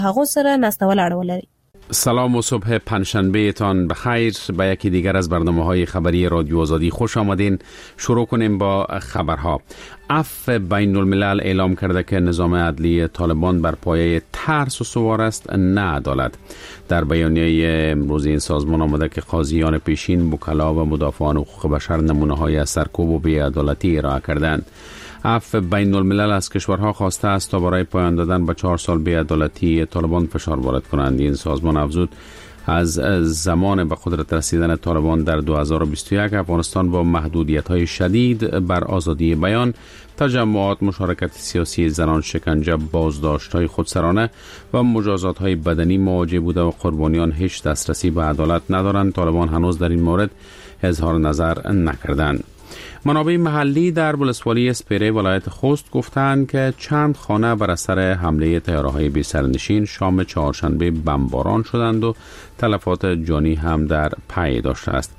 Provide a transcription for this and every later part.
هغه سره نستول اړه لري. سلام و صبح پنجشنبه تان بخیر. به یکی دیگر از برنامه‌های خبری رادیو آزادی خوش آمدین. شروع کنیم با خبرها. عفو بین الملل اعلام کرده که نظام عدلی طالبان بر پایه ترس و سوار است، نه عدالت. در بیانیه امروز این سازمان آمده که قاضیان پیشین، وکلا و مدافعان حقوق بشر نمونه‌های از سرکوب و بی‌عدالتی ارائه کردند. عفو بین الملل از کشورها خواسته است تا برای پایان دادن به 4 سال بی‌عدالتی طالبان فشار وارد کنند. این سازمان افزود از زمان به قدرت رسیدن طالبان در 2021 افغانستان با محدودیت‌های شدید بر آزادی بیان، تجمعات، مشارکت سیاسی زنان، شکنجه، بازداشت‌های خودسرانه و مجازات‌های بدنی مواجه بوده و قربانیان هیچ دسترسی به عدالت ندارند. طالبان هنوز در این مورد اظهار نظر نکردند. منابع محلی در ولسوالی اسپیره ولایت خوست گفتند که چند خانه بر اثر حمله طیاره‌های بی سرنشین شام چهارشنبه بمباران شدند و تلفات جانی هم در پی داشته است.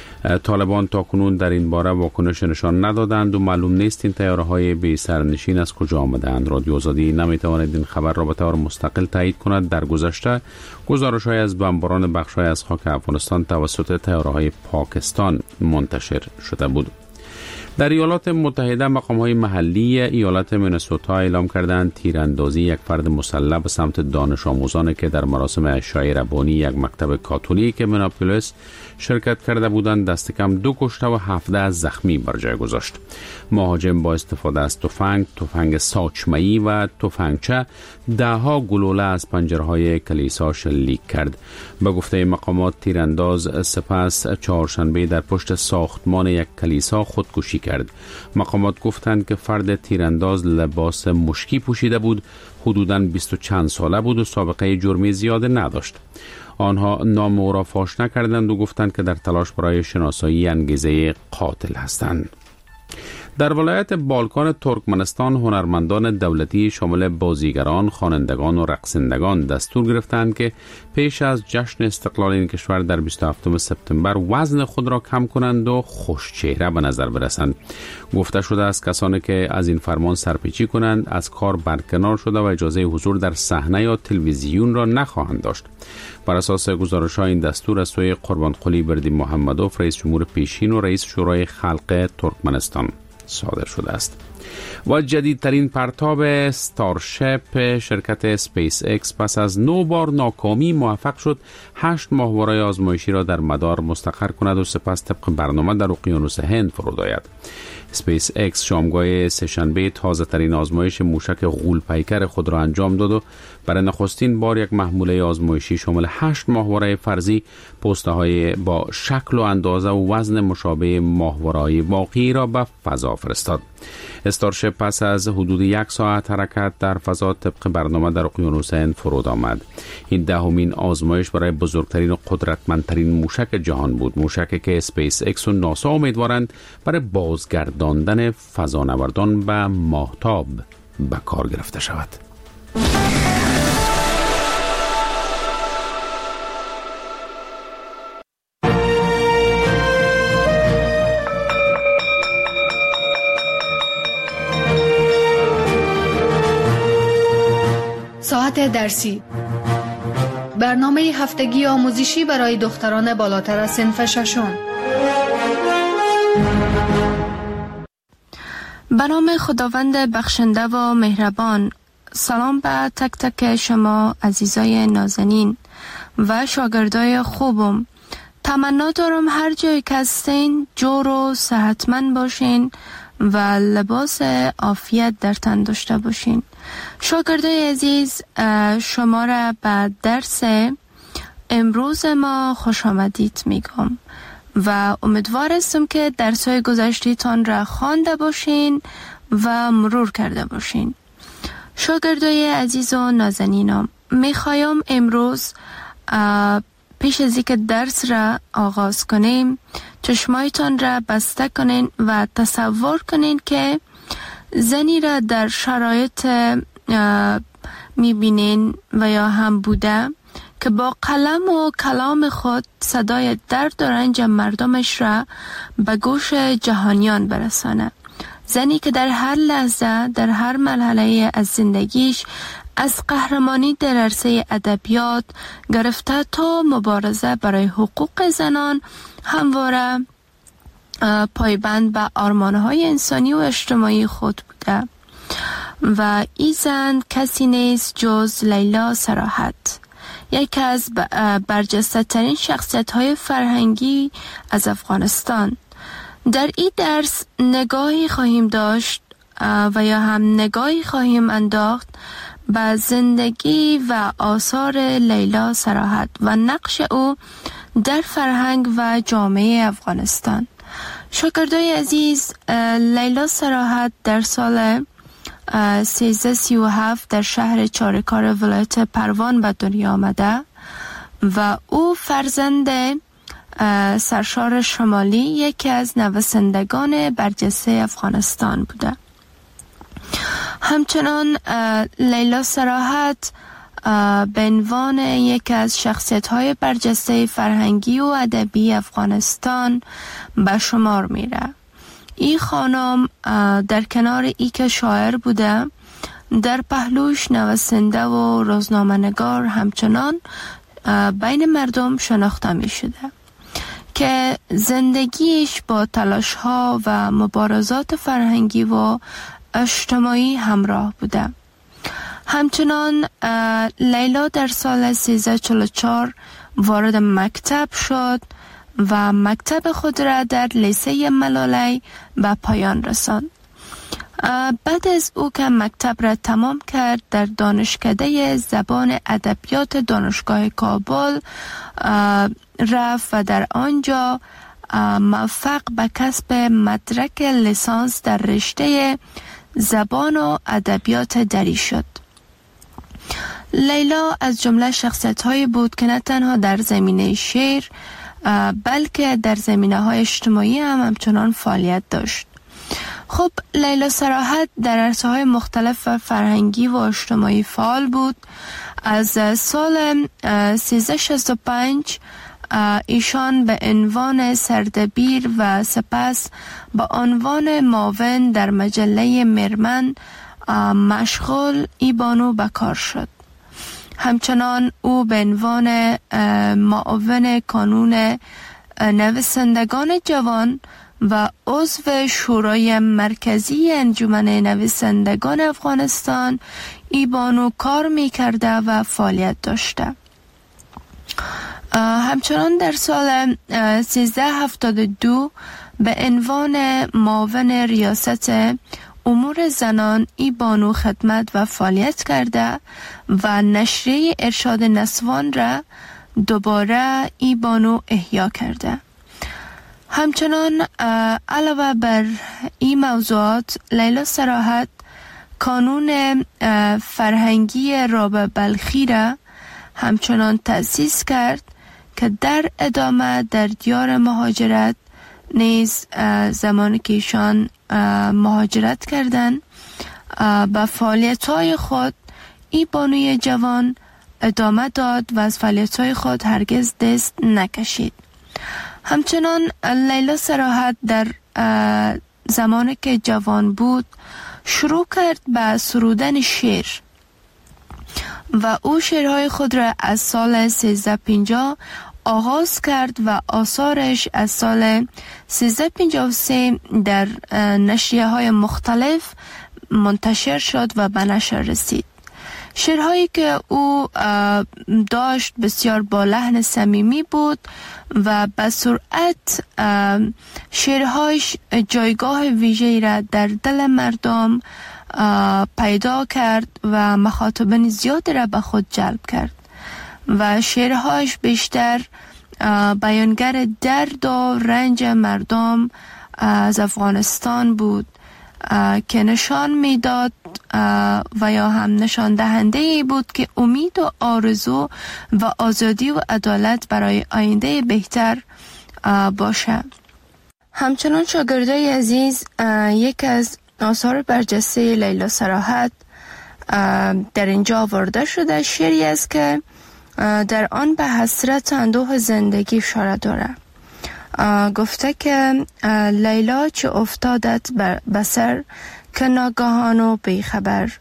طالبان تاکنون در این باره واکنش نشان ندادند و معلوم نیست این طیاره‌های بی سرنشین از کجا آمدند. رادیو آزادی نمیتواند این خبر را به طور مستقل تایید کند. در گذشته گزارش‌های از بمباران بخش‌های از خاک افغانستان توسط طیاره‌های پاکستان منتشر شده بود. در ایالات متحده مقام‌های محلی ایالت مینسوتا اعلام کردند تیراندازی یک فرد مسلح به سمت دانش آموزانی که در مراسم عشای ربانی یک مکتب کاتولیک میناپولیس شرکت کرده بودند دست کم 2 کشته و 17 زخمی بر جای گذاشت. مهاجم با استفاده از تفنگ ساچمه‌ای و تفنگچه ده‌ها گلوله از پنجره‌های کلیسا شلیک کرد. به گفته مقامات تیرانداز سپس چهارشنبه در پشت ساختمان یک کلیسا خودکشی کرد. مقامات گفتند که فرد تیرانداز لباس مشکی پوشیده بود، حدوداً 20 و چند ساله بود و سابقه جرمی زیاد نداشت. آنها نام او را فاش نکردند و گفتند که در تلاش برای شناسایی انگیزه قاتل هستند. در ولایت بالکان ترکمنستان هنرمندان دولتی شامل بازیگران، خوانندگان و رقصندگان دستور گرفتند که پیش از جشن استقلال این کشور در 27 سپتامبر وزن خود را کم کنند و خوشچهره به نظر برسند. گفته شده است کسانی که از این فرمان سرپیچی کنند از کار برکنار شده و اجازه حضور در صحنه یا تلویزیون را نخواهند داشت. بر اساس گزارش‌های این دستور از سوی قربانقلی بردیمحمدوف رئیس جمهور پیشین و رئیس شورای خلق ترکمنستان صادر شده است. و جدیدترین پرتاب استارشپ شرکت اسپیس اکس پس از 9 بار ناکامی موفق شد 8 ماهواره آزمایشی را در مدار مستقر کند و سپس طبق برنامه در اقیانوس هند فرود آید. اسپیس اکس شامگاه سه‌شنبه تازه ترین آزمایش موشک غول پیکر خود را انجام داد و برای نخستین بار یک محموله آزمایشی شامل 8 ماهواره فرضی پوسته‌های با شکل و اندازه و وزن مشابه ماهواره‌های واقعی را به فضا فرستاد. استارشپ پس از حدود 1 ساعت حرکت در فضا طبق برنامه در اقیانوس هند فرود آمد. این دهمین آزمایش برای بزرگترین و قدرتمندترین موشک جهان بود. موشکی که اسپیس اکس و ناسا امیدوارند برای بازگرداندن فضانوردان به ماهتاب به کار گرفته شود. ساعت درسی، برنامه هفتگی آموزشی برای دختران بالاتر از صنف ششم. به نام خداوند بخشنده و مهربان. سلام به تک تک شما عزیزای نازنین و شاگردای خوبم. تمنا دارم هر جایی که هستین جور و صحتمند باشین و لباس عافیت در تن داشته باشین. شاگردای عزیز، شما را به درس امروز ما خوش آمدید میگم و امیدوار هستم که درس‌های گذشته‌تان را خوانده باشین و مرور کرده باشین. شاگردای عزیز و نازنینم، میخوایم امروز پیش از اینکه درس را آغاز کنیم چشمایتان را بسته کنین و تصور کنین که زنی را در شرایط میبینین و یا هم بوده که با قلم و کلام خود صدای درد و رنج مردمش را به گوش جهانیان برسانه. زنی که در هر لحظه در هر مرحله از زندگیش از قهرمانی در عرصه ادبیات گرفته تا مبارزه برای حقوق زنان همواره پایبند به آرمان‌های انسانی و اجتماعی خود بوده و این زن کسی نیست جز لیلا صراحت، یکی از برجسته ترین شخصیت های فرهنگی از افغانستان. در این درس نگاهی خواهیم داشت و یا هم نگاهی خواهیم انداخت به زندگی و آثار لیلا صراحت و نقش او در فرهنگ و جامعه افغانستان. شاگردای عزیز، لیلا صراحت در سال 1337 در شهر چارکار ولایت پروان به دنیا آمده و او فرزند سرشار شمالی، یکی از نویسندگان برجسته افغانستان بوده. همچنان لیلا صراحت به عنوان یکی از شخصیت‌های برجسته فرهنگی و ادبی افغانستان به شمار میره. این خانم در کنار ای که شاعر بوده، در پهلوش نویسنده و روزنامه‌نگار همچنان بین مردم شناخته می شده که زندگیش با تلاش‌ها و مبارزات فرهنگی و اجتماعی همراه بوده. همچنان لیلا در سال 1344 وارد مکتب شد و مکتب خود را در لیسه ملالی به پایان رساند. بعد از او که مکتب را تمام کرد، در دانشکده زبان ادبیات دانشگاه کابل رفت و در آنجا موفق به کسب مدرک لیسانس در رشته زبان و ادبیات دری شد. لیلا از جمله شخصیت‌هایی بود که نه تنها در زمینه شعر بلکه در زمینه‌های اجتماعی هم همچنان فعالیت داشت. خب لیلا صراحت در عرصه‌های مختلف فرهنگی و اجتماعی فعال بود. از سال 1365 ایشان به عنوان سردبیر و سپس به عنوان معاون در مجله مرمن مشغول ایبانو به کار شد. همچنان او به عنوان معاون کانون نویسندگان جوان و عضو شورای مرکزی انجمن نویسندگان افغانستان ایبانو کار می کرده و فعالیت داشته. همچنان در سال 1372 به عنوان معاون ریاست امور زنان ایبانو خدمت و فعالیت کرده و نشریه ارشاد نسوان را دوباره ایبانو احیا کرده. همچنان علاوه بر این موضوعات، لیلا صراحت کانون فرهنگی رابع بلخی را همچنان تأسیس کرد که در ادامه در دیار مهاجرت نیز زمانی که ایشان مهاجرت کردند به فعالیت‌های خود این بانوی جوان ادامه داد و از فعالیت‌های خود هرگز دست نکشید. همچنان لیلا صراحت در زمانی که جوان بود شروع کرد به سرودن شعر و او شعرهای خود را از سال 1350 آغاز کرد و آثارش از سال 1353 در نشریه های مختلف منتشر شد و به نشر رسید. شعرهایی که او داشت بسیار با لحن صمیمی بود و به سرعت شعرهایش جایگاه ویژه‌ای را در دل مردم پیدا کرد و مخاطبین زیادی را به خود جلب کرد و شعرهایش بیشتر بیانگر درد و رنج مردم از افغانستان بود که نشان میداد و یا هم نشان دهنده ای بود که امید و آرزو و آزادی و عدالت برای آینده بهتر باشه. همچنان شاگردای عزیز، یک از آثار برجسته لیلا صراحت در اینجا آورده شده شعری است که در آن به حسرت و اندوه زندگی اشاره داره. گفته که لیلا چه افتادت بر بسر که ناگهان و بیخبر،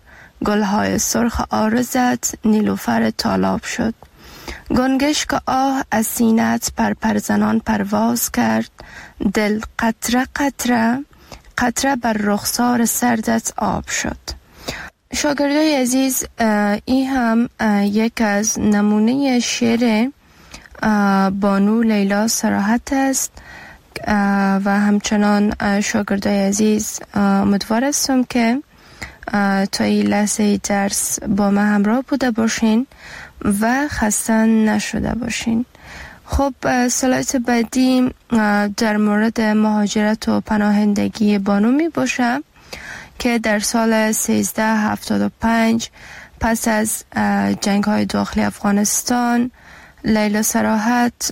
گلهای سرخ عارضت نیلوفر تالاب شد. گنگش که آه از سینت پر زنان پرواز کرد، دل قطره قطره قطره بر رخسار سردت آب شد. شاگردای عزیز، این هم یک از نمونه شعر بانو لیلا صراحت است و همچنان شاگردای عزیز امیدوار هستم که تا این لحظه درس با ما همراه بوده باشین و خسته نشده باشین. خب سلایت بعدی در مورد مهاجرت و پناهندگی بانو می باشه که در سال 1375 پس از جنگ های داخلی افغانستان لیلا صراحت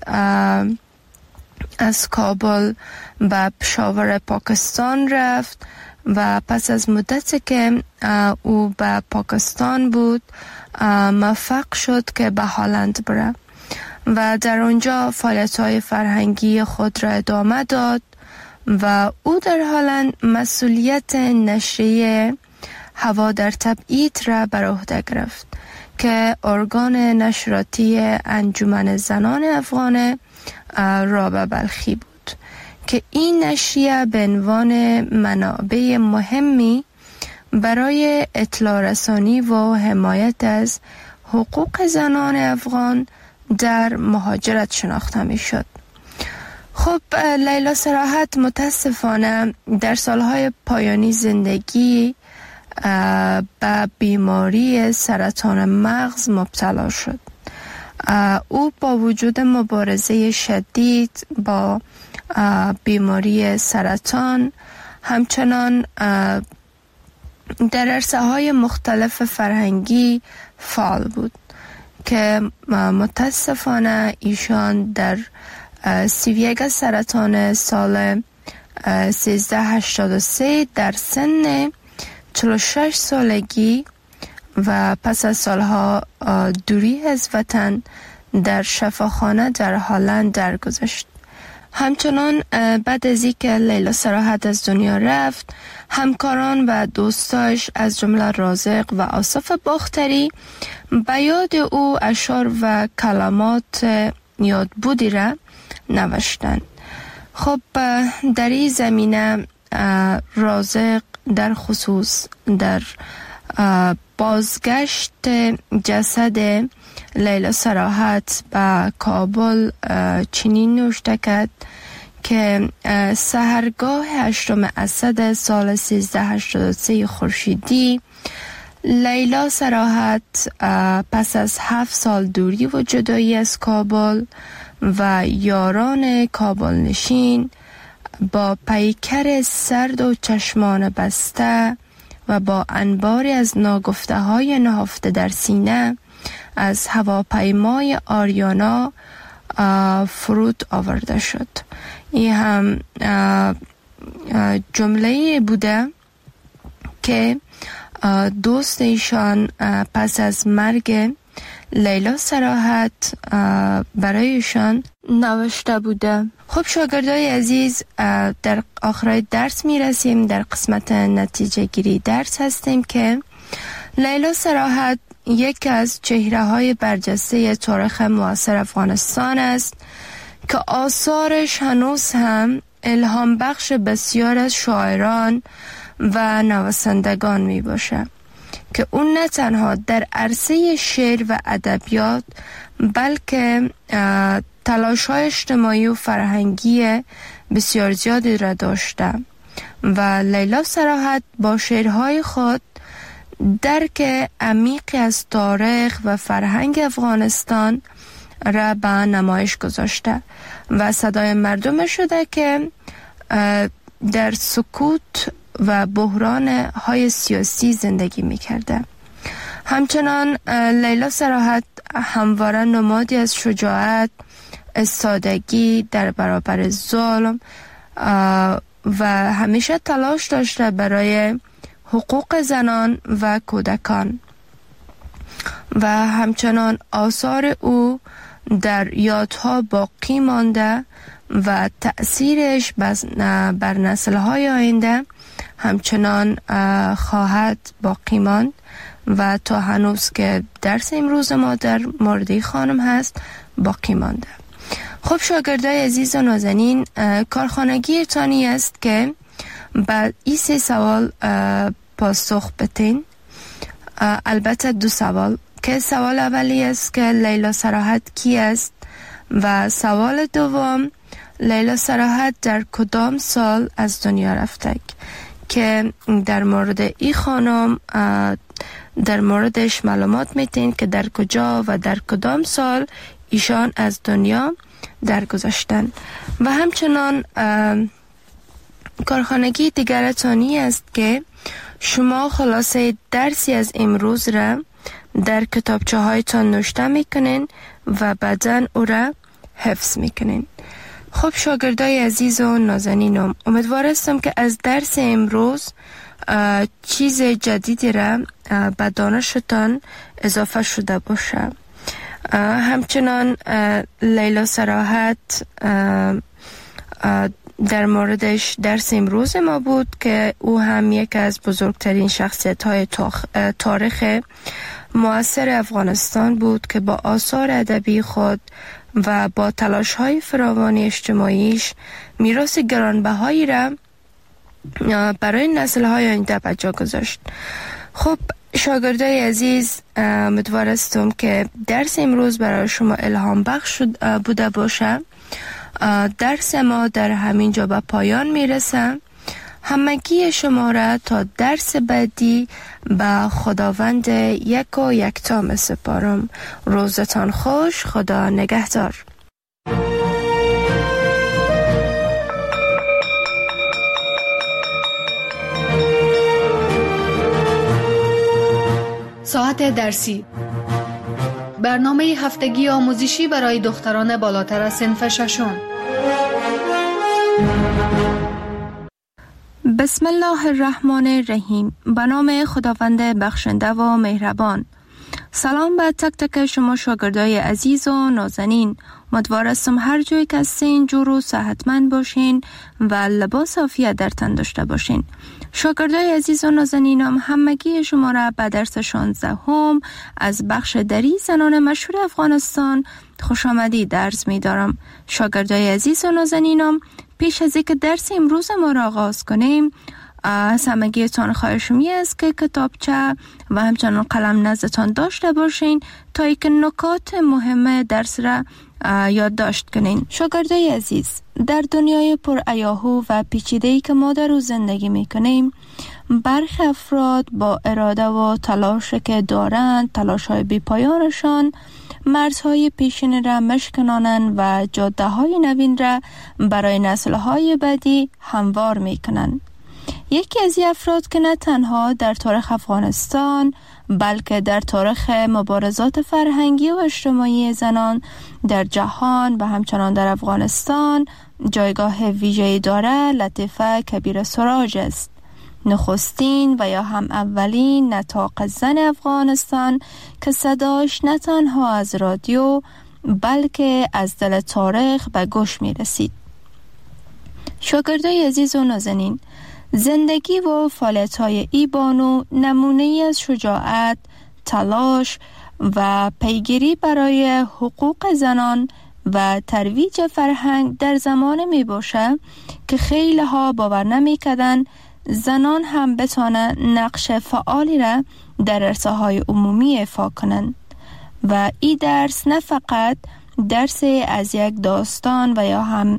از کابل به پشاور پاکستان رفت و پس از مدتی که او به پاکستان بود موفق شد که به هلند بره و در آنجا فعالیت‌های فرهنگی خود را ادامه داد و او در هلند مسئولیت نشریه هوا در تبعید را بر عهده گرفت که ارگان نشراتی انجمن زنان افغان رابعه بلخی بود که این نشریه به عنوان منابع مهمی برای اطلاع رسانی و حمایت از حقوق زنان افغان در مهاجرت شناخته می شد. خب لیلا صراحت متاسفانه در سالهای پایانی زندگی به بیماری سرطان مغز مبتلا شد. او با وجود مبارزه شدید با بیماری سرطان همچنان در عرصه‌های مختلف فرهنگی فعال بود که متاسفانه ایشان در 31 سرطان سال 1383 در سن 46 سالگی و پس از سالها دوری از وطن در شفاخانه در هلند درگذشت. همچنان بعد از اینکه لیلا صراحت از دنیا رفت، همکاران و دوستاش از جمله رازق و آصف باختری به یاد او اشعار و کلمات یادبودی را نوشتند. خب در این زمینه رازق در خصوص در بازگشت جسد لیلا صراحت به کابل چنین نوشته کرد که سحرگاه 8 اسد سال 1383 خورشیدی لیلا صراحت پس از 7 سال دوری و جدایی از کابل و یاران کابل نشین با پیکر سرد و چشمان بسته و با انباری از ناگفته های نهفته در سینه از هواپیمای آریانا فرود آورده شد. این هم جمله بوده که دوست ایشان پس از مرگ لیلا صراحت برایشان نوشته بوده. خب شاگردای عزیز، در آخر درس می رسیم. در قسمت نتیجه گیری درس هستیم که لیلا صراحت یک از چهره های برجسته تاریخ معاصر افغانستان است که آثارش هنوز هم الهام بخش بسیار از شاعران و نویسندگان می باشه که اون نه تنها در عرصه شعر و ادبیات بلکه تلاش‌های اجتماعی و فرهنگی بسیار زیادی را داشته و لیلا صراحت با شعرهای خود درک عمیقی از تاریخ و فرهنگ افغانستان را به نمایش گذاشته و صدای مردم شده که در سکوت و بحران های سیاسی زندگی می کرده. همچنان لیلا صراحت همواره نمادی از شجاعت، استادگی در برابر ظلم و همیشه تلاش داشته برای حقوق زنان و کودکان و همچنان آثار او در یادها باقی مانده و تأثیرش بر نسل‌های آینده همچنان خواهد باقی ماند و تا هنوز که درس امروز ما در مورد خانم هست باقی مانده. خب شاگردای عزیز و نازنین، کارخانگی تانی است که بعد این 3 سوال پاسخ بتین. البته 2 سوال که سوال اولی است که لیلا صراحت کی است و سوال دوم لیلا صراحت در کدام سال از دنیا رفته، که در مورد این خانم در موردش معلومات میتین که در کجا و در کدام سال ایشان از دنیا درگذشتن. و همچنان کارخانگی دیگر تانی است که شما خلاصه درسی از امروز را در کتابچه هایتان نوشته میکنین و بعداً او را حفظ میکنین. خب شاگردای عزیز و نازنینم، امیدوار هستم که از درس امروز چیز جدیدی را به دانشتان اضافه شده باشه. همچنان لیلا صراحت در موردش درس امروز ما بود که او هم یک از بزرگترین شخصیت های تاریخ معاصر افغانستان بود که با آثار ادبی خود و با تلاش های فراوان اجتماعیش میراث گرانبهایی را برای نسل های آینده به جا گذاشت. خب شاگردای عزیز، امیدوار هستم که درس امروز برای شما الهام بخش بوده باشه. درس ما در همین جا به پایان میرسه. همگی شما را تا درس بعدی به خداوند یک و یکتا می سپارم. روزتان خوش. خدا نگهدار. ساعت درسی، برنامه هفتگی آموزشی برای دختران بالاتر از صنف ششم. بسم الله الرحمن الرحیم. به نام خداوند بخشنده و مهربان. سلام به تک تک شما شاگردای عزیز و نازنین. امیدوار هستم هر جایی که هستین جور و صحتمند باشین و لباس عافیت در تن داشته باشین. شاگردای عزیز و نازنینم، همگی شما را به درس 16 از بخش دری زنان مشهور افغانستان خوش آمدید عرض می دارم. شاگردای عزیز و نازنینم، پیش از اینکه درس امروز ما را آغاز کنیم، از همگیتان خواهشم است که کتابچه و همچنان قلم نزدتان داشته باشین تا اینکه نکات مهم درس را یادداشت کنین. شاگردای عزیز، در دنیای پر هیاهو و پیچیده‌ای که ما در او زندگی میکنیم، برخی افراد با اراده و تلاشی که دارند، تلاش‌های بی‌پایانشان مرزهای پیشین را مشکنانند و جاده‌های نوین را برای نسل‌های بعدی هموار میکنند. یکی از این افراد که نه تنها در تاریخ افغانستان بلکه در تاریخ مبارزات فرهنگی و اجتماعی زنان در جهان و همچنان در افغانستان جایگاه ویژه‌ای دارد، لطیفه کبیر سراج است. نخستین و یا هم اولین نطاق زن افغانستان که صداش نه تنها از رادیو بلکه از دل تاریخ به گوش می رسید. شاگردای عزیز و نازنین، زندگی و فعالیت‌های ای بانو نمونه‌ای از شجاعت، تلاش و پیگیری برای حقوق زنان و ترویج فرهنگ در زمان می باشه که خیلی ها باور نمی کردن زنان هم بتوانند نقش فعالی را در عرصه‌های عمومی ایفا کنند. و این درس نه فقط درس از یک داستان و یا هم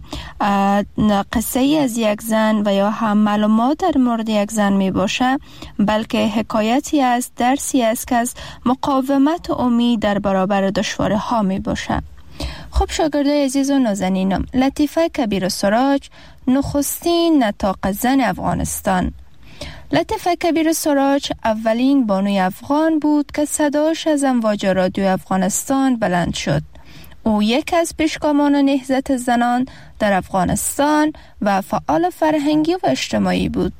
قصه از یک زن و یا هم معلومات در مورد یک زن می باشه، بلکه حکایتی است، درسی است که از مقاومت و امید در برابر دشواری ها می باشه. خب شاگردای عزیز و نازنینم، لطیفه کبیر سراج نخستین نطاق زن افغانستان. لطیفه کبیر سراج اولین بانوی افغان بود که صداش از امواج رادیو افغانستان بلند شد. او یک از پیشگامان نهضت زنان در افغانستان و فعال فرهنگی و اجتماعی بود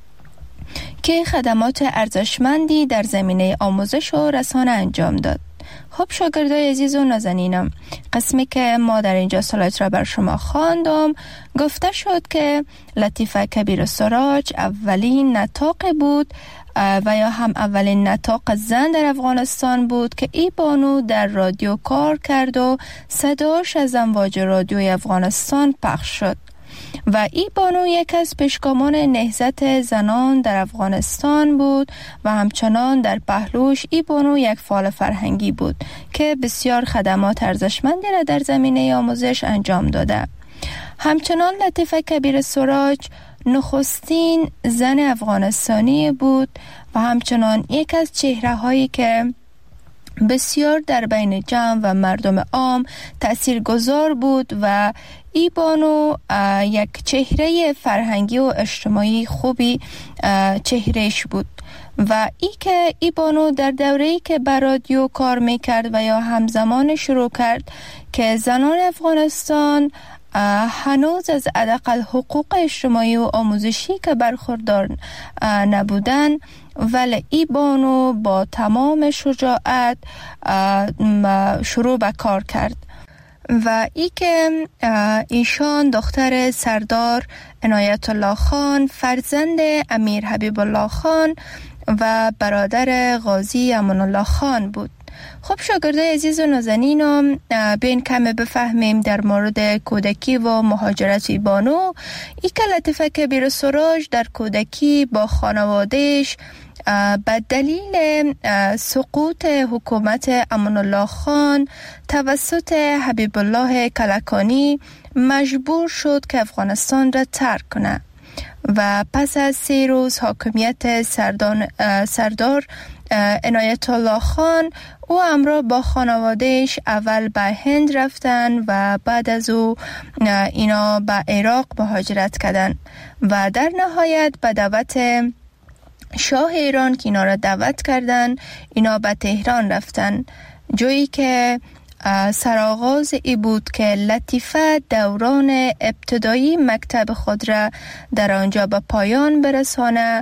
که خدمات ارزشمندی در زمینه آموزش و رسانه انجام داد. خب شاگردای عزیز و نازنینم، قسمی که ما در اینجا سلایت را بر شما خواندم گفته شد که لطیفه کبیر سراج اولین نطاق بود و یا هم اولین نطاق زن در افغانستان بود که ای بانو در رادیو کار کرد و صداش از امواج رادیوی افغانستان پخش شد و ای بانو یک از پیشگامان نهضت زنان در افغانستان بود و همچنان در پهلوش ای بانو یک فعال فرهنگی بود که بسیار خدمات ارزشمندی را در زمینه آموزش انجام داده. همچنان لطیفه کبیر سراج نخستین زن افغانستانی بود و همچنان یک از چهره هایی که بسیار در بین جمع و مردم عام تاثیرگذار بود و ای بانو یک چهره فرهنگی و اجتماعی خوبی چهرهش بود و که ای بانو در دوره‌ای که بر رادیو کار میکرد و یا همزمان شروع کرد که زنان افغانستان هنوز از حداقل حقوق اجتماعی و آموزشی که برخوردار نبودن، ولی ای بانو با تمام شجاعت شروع به کار کرد و که ایشان دختر سردار عنایت الله خان، فرزند امیر حبیب الله خان و برادر غازی امان الله خان بود. خب شاگردای عزیز و نازنینم، بین کمی بفهمیم در مورد کودکی و مهاجرت ای بانو. ای که لطیفه کبیر سراج در کودکی با خانوادهش به دلیل سقوط حکومت امان الله خان توسط حبیب الله کلکانی مجبور شد که افغانستان را ترک کنه و پس از 3 روز حاکمیت سردار عنایت الله خان او همراه با خانوادهش اول به هند رفتن و بعد از او اینا به عراق مهاجرت کردن و در نهایت به دعوت شاه ایران که اینا را دعوت کردن اینا به تهران رفتن، جایی که سرآغاز ای بود که لطیفه دوران ابتدایی مکتب خود را در آنجا به پایان برسانه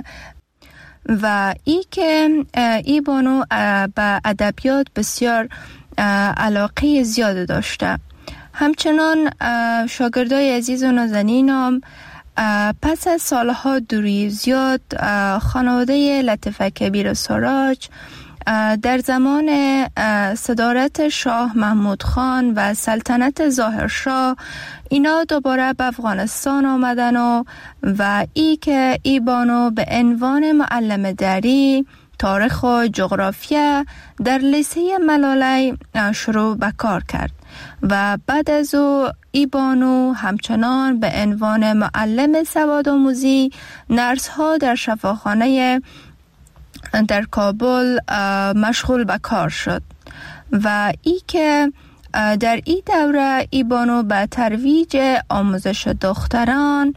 و که ای بانو به ادبیات بسیار علاقه زیاد داشته. همچنان شاگردای عزیز و نازنینم، پس از سالها دوری زیاد خانواده لطیفه کبیر سراج در زمان صدارت شاه محمود خان و سلطنت ظاهرشاه اینا دوباره به افغانستان آمدن و که ای بانو به عنوان معلم دری تاریخ و جغرافیا در لیسه ملالی شروع به کار کرد و بعد از او ای بانو همچنان به عنوان معلم سوادآموزی نرس ها در شفاخانه در کابل مشغول به کار شد و که در این دوره ای بانو به ترویج آموزش دختران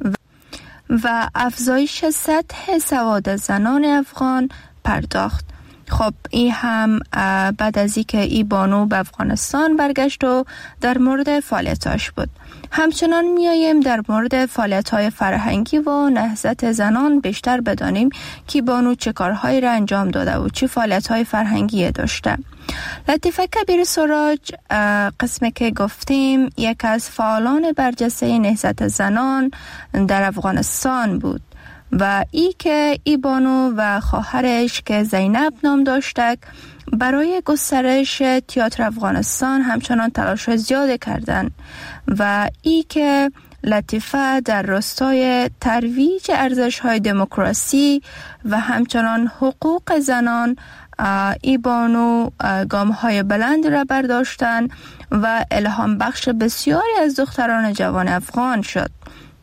و افزایش سطح سواد زنان افغان پرداخت. خب این هم بعد از اینکه ای بانو به افغانستان برگشت و در مورد فعالیتاش بود. همچنان میاییم در مورد فعالیت‌های فرهنگی و نهضت زنان بیشتر بدانیم که بانو چه کارهایی را انجام داده و چه فعالیت‌های فرهنگی داشته. لطیفه کبیر سراج قسمی که گفتیم یک از فعالان برجسته نهضت زنان در افغانستان بود و که ای بانو و خواهرش که زینب نام داشتک برای گسترش تئاتر افغانستان همچنان تلاش زیاد کردند و که لطیفه در راستای ترویج ارزش‌های دموکراسی و همچنان حقوق زنان ای بانو گام‌های بلند را برداشتن و الهام بخش بسیاری از دختران جوان افغان شد.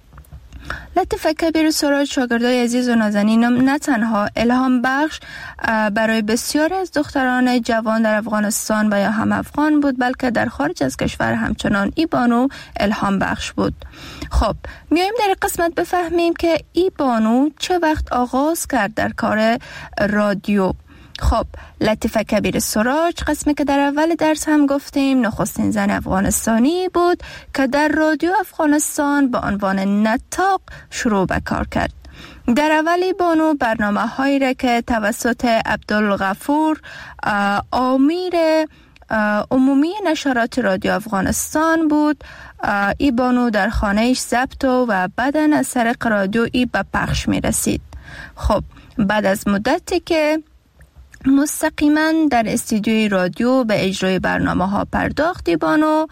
لطیفه کبیر سراج شاگردای عزیز و نازنینم نه تنها الهام بخش برای بسیاری از دختران جوان در افغانستان و یا هم افغان بود، بلکه در خارج از کشور همچنان ای بانو الهام بخش بود. خب میایم در قسمت بفهمیم که ای بانو چه وقت آغاز کرد در کار رادیو. خب لطیفه کبیر سراج قسمی که در اول درس هم گفتیم نخستین زن افغانستانی بود که در رادیو افغانستان به عنوان نطاق شروع به کار کرد. در اولی بانو برنامه هایی را که توسط عبدالغفور آمیر عمومی نشرات رادیو افغانستان بود، ای بانو در خانهش ضبط و بعداً از طریق رادیو ای به پخش می رسید. خب بعد از مدتی که مستقیما در استودیوی رادیو به اجرای برنامه ها پرداخت، بانو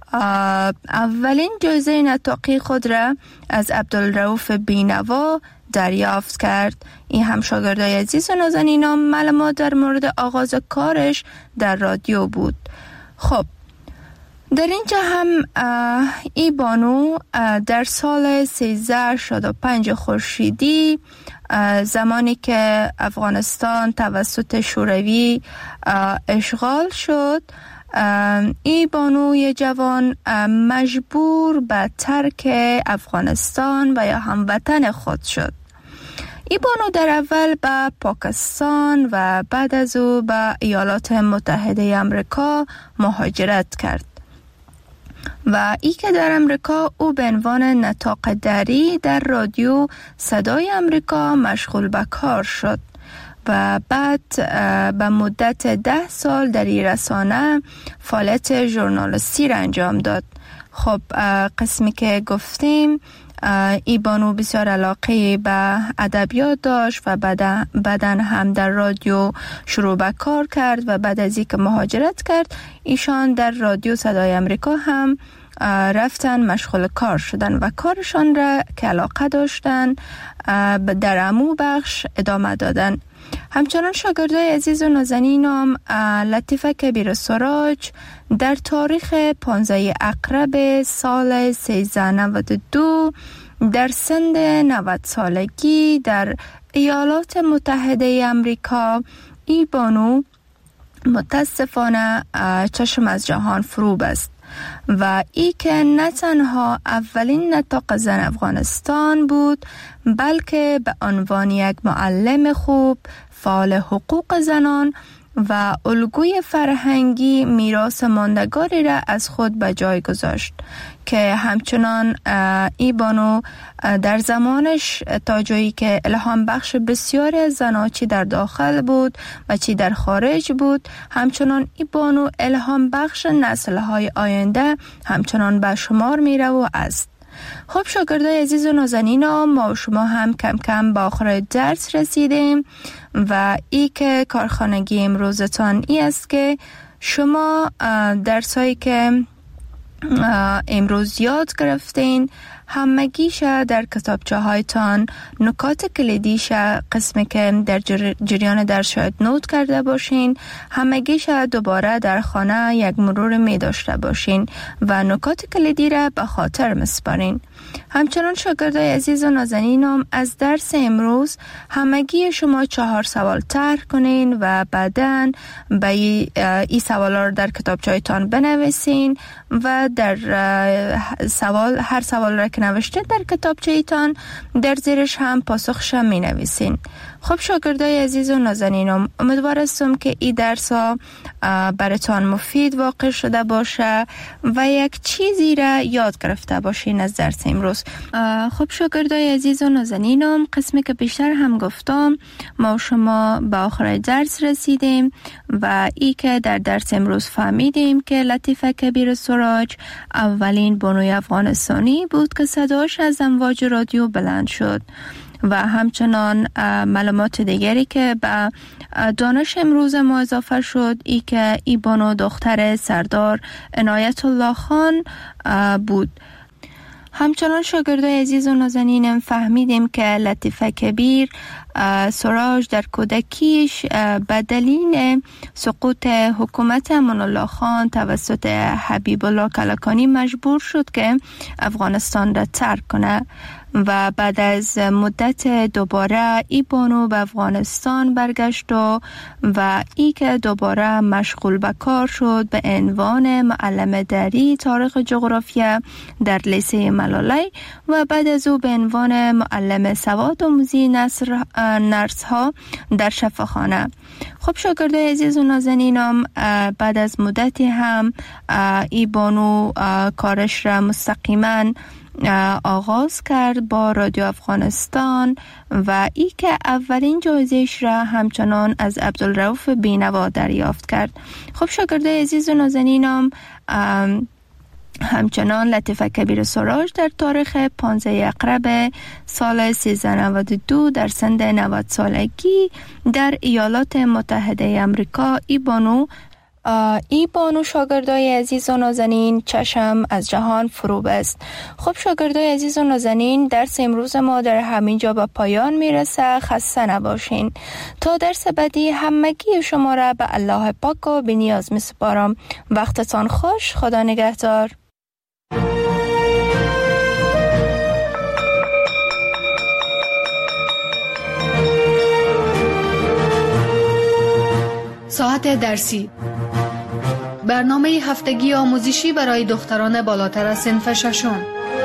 اولین جایزه نطاقی خود را از عبدالرؤوف بینوا دریافت کرد. این هم شاگردای عزیز و نازنینم معلومات در مورد آغاز کارش در رادیو بود. خب در اینجا هم ای بانو در سال 1365 خورشیدی، زمانی که افغانستان توسط شوروی اشغال شد، ای بانوی جوان مجبور به ترک افغانستان و یا هموطن خود شد. ای بانو در اول به پاکستان و بعد از او به ایالات متحده آمریکا مهاجرت کرد و ای که در امریکا او به عنوان نطاق دری در رادیو صدای امریکا مشغول به کار شد و بعد به مدت 10 سال در این رسانه فعالیت ژورنالیستی را انجام داد. خب قسمی که گفتیم ای بانو بسیار علاقه به ادبیات داشت و بعدن هم در رادیو شروع به کار کرد و بعد از اینکه مهاجرت کرد ایشان در رادیو صدای امریکا هم رفتن مشغول کار شدن و کارشان را که علاقه داشتن در امو بخش ادامه دادن. همچنان شاگردای عزیز و نازنینم لطیفه کبیر سراج در تاریخ 15 اکتبر سال 1392 در سن 90 سالگی در ایالات متحده آمریکا، ای بانو متاسفانه چشم از جهان فرو بست و ای که نه تنها اولین نطاق زن افغانستان بود بلکه به عنوان یک معلم خوب، فعال حقوق زنان و الگوی فرهنگی میراث ماندگاری را از خود به جای گذاشت که همچنان ای بانو در زمانش تا جایی که الهام بخش بسیاری از زنها چی در داخل بود و چی در خارج بود، همچنان ای بانو الهام بخش نسل‌های آینده همچنان به شمار میره و است. خب شاگردای عزیز و نازنینم، ما و شما هم کم کم با آخر درس رسیدیم و ای که کارخانگی امروزتان ای است که شما درسایی که امروز یاد گرفتین همگیش در کتابچه هایتان نکات کلیدیش قسمی که در جریان درس شاید نوت کرده باشین همگیش دوباره در خانه یک مرور می داشته باشین و نکات کلیدی را به خاطر مسپارین. همچنان شاگردای عزیز و نازنینم از درس امروز همگی شما 4 سوال طرح کنین و بعداً به این سوالا رو در کتابچه‌تان بنویسین و در هر سوال را که نوشته در کتابچه‌تان در زیرش هم پاسخش می نویسین. خب شاگردای عزیز و نازنینم، امیدوارم که این درس ها براتان مفید واقع شده باشه و یک چیزی را یاد گرفته باشین از درس امروز. خب شاگردای عزیز و نازنینم، قسمی که بیشتر هم گفتم ما و شما به آخر درس رسیدیم و ای که در درس امروز فهمیدیم که لطیفه کبیر سراج اولین بانوی افغانستانی بود که صداش از امواج رادیو بلند شد و همچنان معلومات دیگری که به دانش امروز ما اضافه شد ای که ای بانو دختر سردار عنایت الله خان بود. همچنان شاگردای عزیز و نازنینم فهمیدیم که لطیفه کبیر سراج در کودکیش به دلیل سقوط حکومت امان الله خان توسط حبیب الله کلکانی مجبور شد که افغانستان را ترک کنه و بعد از مدت دوباره ای بانو به افغانستان برگشت و ای که دوباره مشغول به کار شد به عنوان معلم دری تاریخ جغرافیا در لیسه ملالی و بعد از او به عنوان معلم سواد آموزی نرس ها در شفاخانه. خب شاگردای عزیز و نازنینم، بعد از مدتی هم ای بانو کارش را مستقیما آغاز کرد با رادیو افغانستان و ای که اولین جایزه‌اش را همچنان از عبدالرؤوف بینوا دریافت کرد. خب شاگردای عزیز و نازنینم، همچنان لطیفه کبیر سراج در تاریخ 15 اقرب سال 1392 در سن 90 سالگی در ایالات متحده امریکا ای بانو شاگردای عزیز و نازنین چشم از جهان فرو بست. خب شاگردای عزیز و نازنین، درس امروز ما در همین جا به پایان میرسه. خسته نباشین. تا درس بعدی همگی شما را به الله پاک و به نیاز میسپارم. وقتتان خوش. خدا نگهدار. ساعت درسی، برنامه هفتگی آموزشی برای دختران بالاتر از صنف ششم.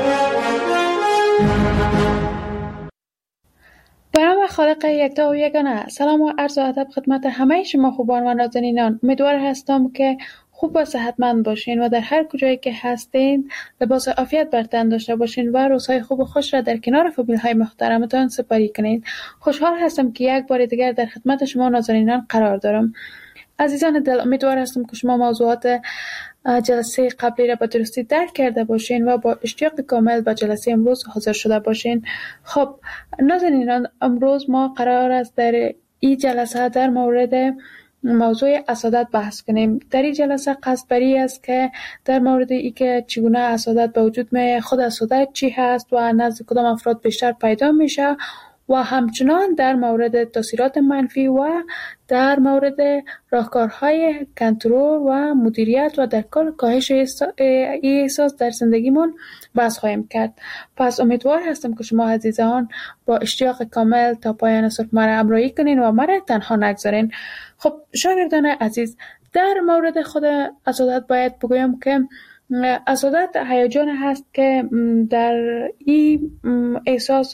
به نام خالق یکتا و یگانه. سلام و عرض ادب خدمت همه شما خوبان و نازنینان. امیدوار هستم که خوب و صحتمند باشین و در هر کجایی که هستین لباس عافیت بر تن داشته باشین و روزهای خوب و خوش را در کنار فامیل‌های محترمتان سپری کنین. خوشحال هستم که یک بار دیگر در خدمت شما نازنینان قرار دارم. عزیزان دل، امیدوار هستم که شما موضوعات جلسه قبلی را به درستی درک کرده باشین و با اشتیاق کامل به جلسه امروز حاضر شده باشین. خب نازنینان، امروز ما قرار است در این جلسه در مورد موضوع حسادت بحث کنیم. در این جلسه قصد بری است که در مورد ای که چگونه حسادت به وجود میاد، خود حسادت چی هست و نزد کدام افراد بیشتر پیدا میشه و همچنان در مورد تاثیرات منفی و در مورد راهکارهای کنترل و مدیریت و در کل کاهش احساس در زندگیمون بحث خواهیم کرد. پس امیدوار هستم که شما عزیزان با اشتیاق کامل تا پایان صبح مرا همراهی کنین و مرا تنها نگذارین. خب شاگردان عزیز، در مورد خود حسادت باید بگویم که حسادت هیجان هست که در این احساس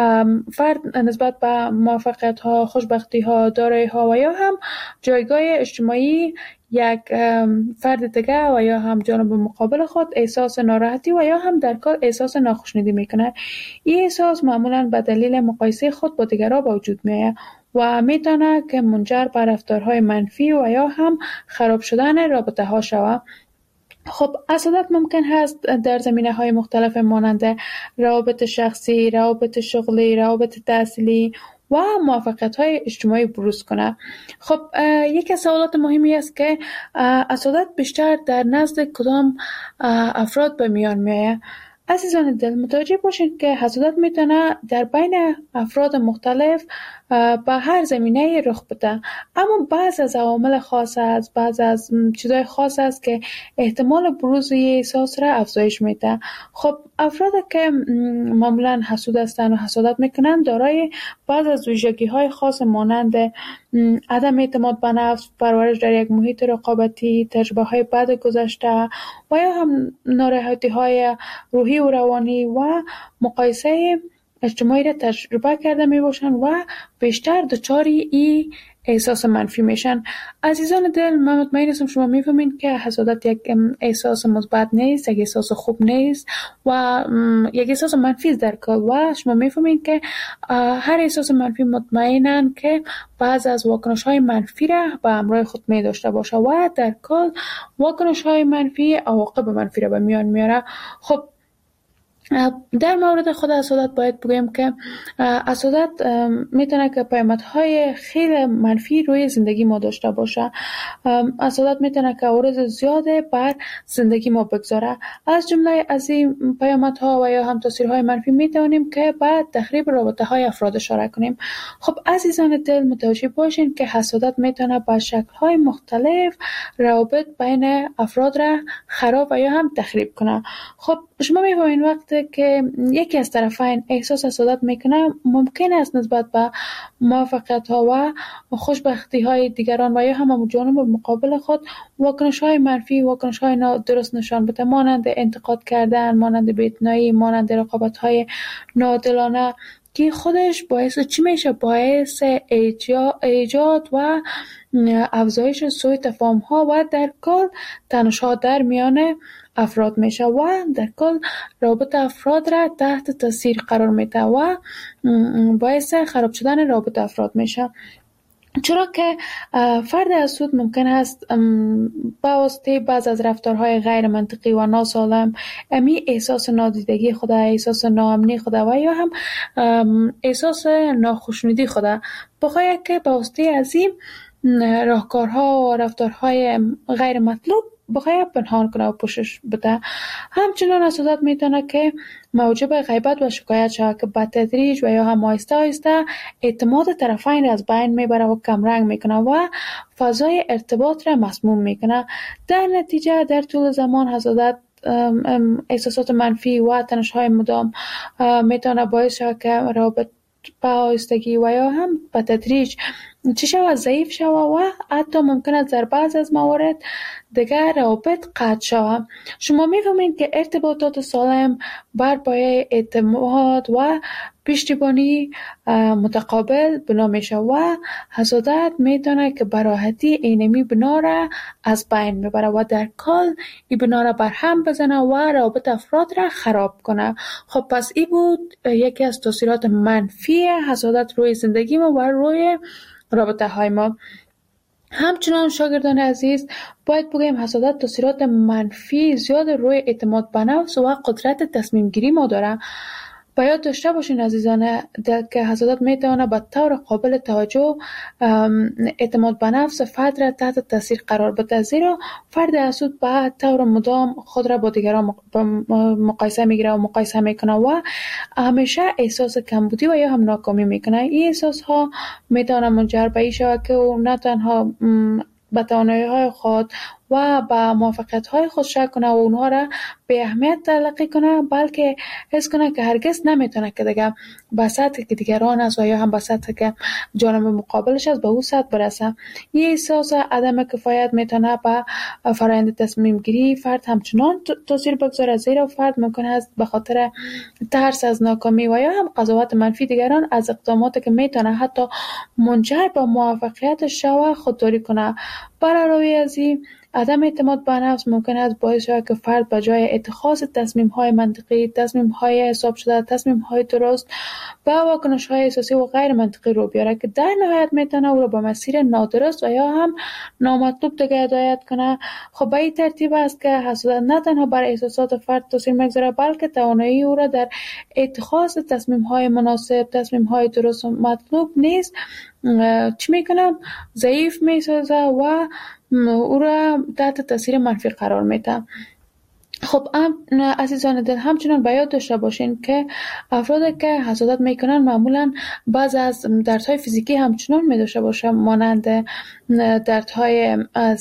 فرد نسبت به موفقیت ها، خوشبختی ها، دارایی ها و یا هم جایگاه اجتماعی یک فرد دیگه و یا هم جانب مقابل خود احساس ناراحتی و یا هم در کار احساس ناخوشنودی میکنه. این احساس معمولا به دلیل مقایسه خود با دیگران به وجود میاد و میتونه که منجر به رفتارهای منفی و یا هم خراب شدن رابطه ها شود. خب حسادت ممکن هست در زمینه‌های مختلف مانند روابط شخصی، روابط شغلی، روابط تحصیلی و موفقیت‌های اجتماعی بروز کنه. خب یکی از سوالات مهمی است که حسادت بیشتر در نزد کدام افراد به میان میاد. عزیزان دل، متوجه باشید که حسادت میتونه در بین افراد مختلف به هر زمینه رخ بده، اما بعض از عوامل خاص است، بعض از چیزای خاص است که احتمال بروز احساس را افزایش میده. خب افراد که معمولا حسود هستند و حسادت میکنند دارای بعض از ویژگی‌های خاص مانند عدم اعتماد به نفس، پرورش در یک محیط رقابتی، تجربه‌های بد گذشته و یا هم ناراحتی‌های روحی و روانی و مقایسه اجتماعی را تجربه کرده می باشند و بیشتر دچاری این احساس منفی میشن. عزیزان دل، من مطمئن هستم شما میفهمین که حسادت یک احساس مثبت نیست، یک احساس خوب نیست و یک احساس منفی در کل و شما میفهمین که هر احساس منفی مطمئنن که بعض از واکنش‌های منفی را به همراه خود می داشته باشه و در کل واکنش‌های منفی عواقب منفی را به میان میاره. خب در مورد خود حسادت باید بگویم که حسادت میتونه که پیامدهای خیلی منفی روی زندگی ما داشته باشه. حسادت میتونه که عوارض زیاده بر زندگی ما بگذاره. از جمله از این پیامدها و یا هم تاثیرهای منفی میتونیم که بعد تخریب رابطه های افراد اشاره کنیم. خب عزیزان دل، متوجه باشین که حسادت میتونه با شکل‌های مختلف روابط بین افراد را خراب و یا هم تخریب کنه. خب شما می‌بینید وقتی که یکی از طرفین احساس حسادت میکنه، ممکن است نسبت به موفقیت‌ها و خوشبختی‌های دیگران و یا هم جانب مقابل خود واکنش‌های منفی، واکنش‌های نادرست نشان بده، مانند انتقاد کردن، مانند بی‌اعتنایی، مانند رقابت‌های ناعادلانه که خودش باعث چی میشه؟ باعث ایجاد و افزایش سوء تفاهم‌ها و در کل تنش‌ها در میان افراد میشه و در کل رابطه افراد را تحت تاثیر قرار میده و باعث خراب شدن رابطه افراد میشه. چرا که فرد حسود ممکن است با واسطه بعض از رفتارهای غیر منطقی و ناسالم امی احساس نادیدگی خود، احساس ناامنی خود و یا هم احساس ناخوشنودی خود بخواهد که با واسطه از این راهکارها و رفتارهای غیر مطلوب بخواهد پنهان کنه و پوشش بده. همچنان حسادت میتونه که موجب غیبت و شکایت شود که به تدریج و یا هم آهسته آهسته اعتماد طرفین را از بین میبره و کمرنگ میکنه و فضای ارتباط را مسموم میکنه. در نتیجه در طول زمان حسادت احساسات منفی و تنش‌های مدام میتونه باعث شود که روابط به آهستگی و یا هم به تدریج چه شود ضعیف شود و حتی ممکن است در بعض از موارد دیگر روابط قطع شود. شما می‌فهمید که ارتباطات سالم بر پایه اعتماد و پشتیبانی متقابل بنا میشه و حسادت میتونه که به راحتی اینمی بنا را از بین میبره و در کل این بنا را برهم بزنه و روابط افراد را خراب کنه. خب پس این بود یکی از تاثیرات منفی حسادت روی زندگی ما و روی رابطه های ما. همچنان شاگردان عزیز باید بگیم حسادت تاثیرات منفی زیاد روی اعتماد به نفس و قدرت تصمیم گیری ما داره. باید داشته باشین عزیزان که حسادت میتونه به طور قابل توجه اعتماد به نفس فرد را تحت تاثیر قرار بده، زیرا فرد حسود به طور مدام خود را با دیگران مقایسه میگیره و مقایسه میکنه و همیشه احساس کمبودی و یا هم ناکامی میکنه. این احساس ها میتونه منجر به این شود که او نه تنها به توانایی‌های خود و به موفقیت‌های خود شک کنه و اونها را به اهمیت تلقی کنه، بلکه حس کنه که هرگز نمیتونه که دیگه به سطحی که دیگران است و یا هم به سطحی که جانب مقابلش است به او سطح برسه. این احساس عدم کفایت میتونه به فرآیند تصمیم گیری فرد همچنان تاثیر بگذاره، زیرا فرد ممکن است به خاطر ترس از ناکامی و یا هم قضاوت منفی دیگران از اقداماتی که میتونه حتی منجر به موفقیتش شود خودداری کنه. بر علاوه از این عدم اعتماد به نفس ممکن است باعث شود که فرد به جای اتخاذ تصمیم‌های منطقی، تصمیم‌های حساب شده، تصمیم‌های درست به واکنش‌های احساسی و غیر منطقی رو بیاره که در نهایت میتونه او را به مسیر نادرست و یا هم نامطلوب دیگه هدایت کنه. خب به این ترتیب است که حسادت نه تنها بر احساسات فرد تاثیر میگذاره، بلکه توانایی او را در اتخاذ تصمیم‌های مناسب، تصمیم‌های درست و مطلوب نیز چی میکنه؟ ضعیف میسازه و او را تحت تاثیر منفی قرار میده. خب عزیزان دل، همچنان باید داشته باشین که افرادی که حسادت میکنن معمولا بعض از دردهای فیزیکی همچنان میداشته باشه، مانند دردهای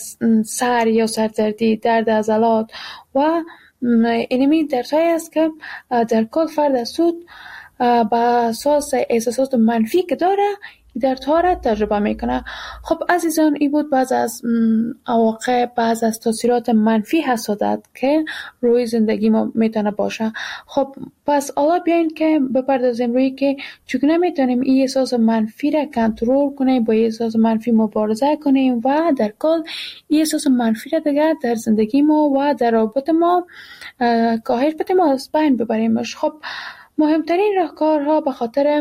سر یا سردردی، درد عضلات و اینمی دردهایی است که در کل فرد حسود به اساس احساسات منفی که داره دردها را تجربه میکنه. خب عزیزان این بود بعض از عواقب، بعض از تاثیرات منفی حسادت که روی زندگی ما میتونه باشه. خب پس حالا بیاین که بپردازیم روی که چگونه میتونیم این احساس منفی را کنترل کنیم، با احساس منفی مبارزه کنیم و در کل این احساس منفی را دیگه در زندگی ما و در رابطه ما کاهش بدیم و از بین ببریمش. خب مهمترین راهکارها به خاطر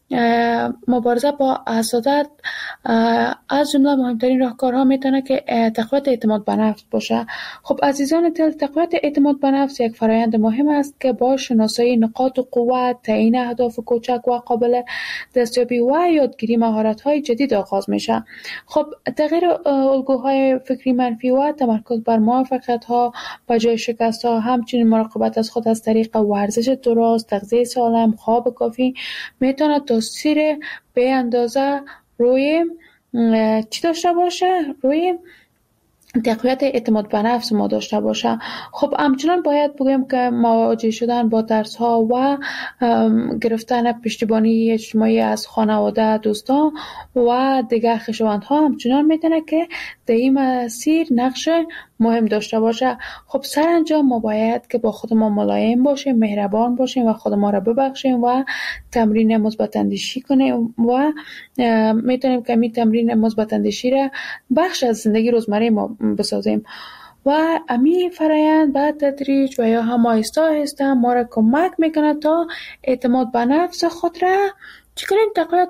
مبارزه با حسادت از جمله مهمترین راهکارها میتونه که تقویت اعتماد به نفس باشه. خب عزیزان دل، تقویت اعتماد به نفس یک فرآیند مهم است که با شناسایی نقاط قوت، تعیین اهداف کوچک و قابل دستیابی و یادگیری مهارت‌های جدید آغاز میشه. خب تغییر الگوهای فکری منفی و تمرکز بر موفقیت‌ها به جای شکست‌ها، همچنین مراقبت از خود از طریق ورزش درست، تغذیه سالم، خواب کافی میتونه تاثیر به اندازه روی چی داشته باشه؟ روی تقویت اعتماد به نفس ما داشته باشه. خب همچنان باید بگیم که مواجه شدن با ترس‌ها و گرفتن پشتیبانی اجتماعی از خانواده، دوستان و دیگر خویشاوندها همچنان میتونه که در این مسیر نقش مهم داشته باشه. خب سرانجام ما باید که با خود ما ملایم باشیم، مهربان باشیم و خود ما را ببخشیم و تمرین مثبت اندیشی کنیم و میتونیم که این تمرین مثبت اندیشی را بخش از زندگی روزمره ما بسازیم و امی فرآیند به تدریج و یا هم آهسته آهسته ما را کمک میکنه تا اعتماد به نفس خود را چی کنیم؟ تقویت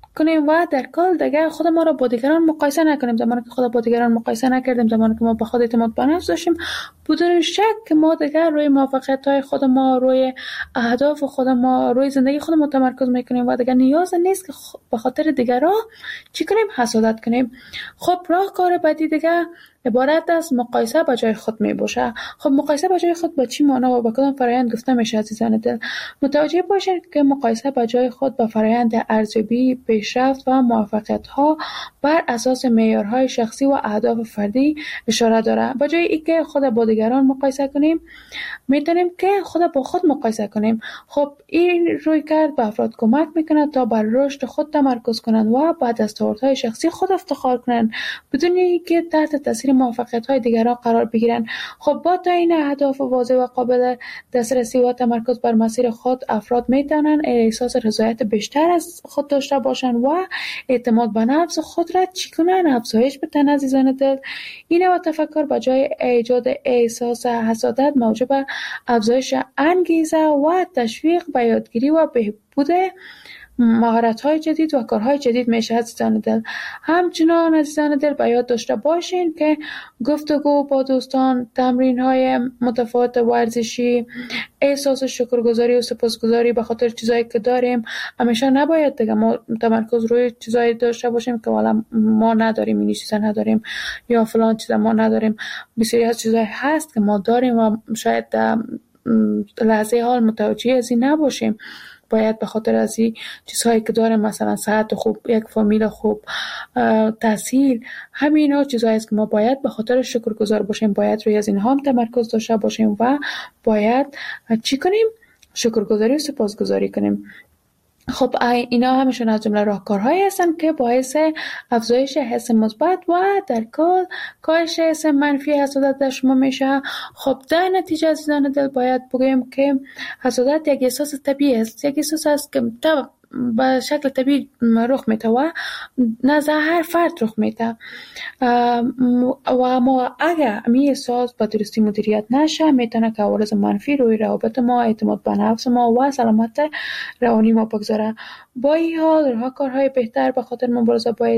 کنیم و در کل دیگه خود ما را با دیگران مقایسه نکنیم. زمانی که خود با دیگران مقایسه نکردیم، زمانی که ما به خود اعتماد به نفس داشتیم، بدون شک که ما دیگه روی موفقیت‌های خود ما، روی اهداف خود ما، روی زندگی خود ما تمرکز میکنیم و دیگه نیاز نیست که به خاطر دیگران چی کنیم؟ حسادت کنیم. خب راهکار بعدی دیگه عبارت از مقایسه با جای خود می باشه. خب مقایسه با جای خود با چی معنا و با کدام فرآیند گفته میشه عزیزان دل؟ متوجه باشید که مقایسه با جای خود با فرآیند ارزیابی، پیشرفت و موفقیت ها بر اساس معیارهای شخصی و اهداف فردی اشاره داره. با جای اینکه خود با دیگران مقایسه کنیم، میتونیم که خود با خود مقایسه کنیم. خب این رویکرد به افراد کمک میکنه تا بر رشد خود تمرکز کنند و با دستاوردهای شخصی خود افتخار کنند بدون اینکه تحت تاثیر موفقیت‌های دیگران قرار بگیرند. خب با تعیین اهداف واضح و قابل دسترسی و تمرکز بر مسیر خود، افراد میتونن احساس رضایت بیشتر از خود داشته باشند و اعتماد به نفس خود را چی کنن؟ افزایش بدن عزیزان دل. این نوع تفکر به جای ایجاد احساس حسادت موجب افزایش انگیزه و تشویق به یادگیری و بهبود مهارت‌های جدید و کارهای جدید میشه عزیزان دل. همچنان عزیزان دل به یاد داشته باشین که گفتگو با دوستان، تمرین‌های متفاوت ورزشی، احساس شکرگزاری و سپاسگزاری به خاطر چیزایی که داریم، همیشه نباید دیگه ما تمرکز روی چیزایی داشته باشیم که والا ما نداریم، این چیزا نداریم یا فلان چیزا ما نداریم. بسیاری از چیزایی هست که ما داریم و شاید لحظه حال متوجه از این نباشیم. باید به خاطر از این چیزهایی که داریم، مثلا صحت خوب، یک فامیل خوب، تحصیل، همینا چیزهایی است که ما باید به خاطر شکرگزار باشیم، باید روی از اینها هم تمرکز داشته باشیم و باید چی کنیم؟ شکرگزاری و سپاسگزاری کنیم. خب اینا همشون از جمله راهکارهایی هستن که باعث افزایش حس مثبت و در کل کاهش حس منفی حسادت در شما میشه. خب در نتیجه عزیزان دل باید بگویم که حسادت یک احساس طبیعی است، یک احساس است که به شکل طبیعی رخ میده و نزد هر فرد رخ میده و ما اگر این احساس به درستی مدیریت نشه میتونه که عوارض منفی روی روابط ما، اعتماد به نفس ما و سلامت روانی ما بگذاره. با این حال راهکارهای بهتر به خاطر مبارزه با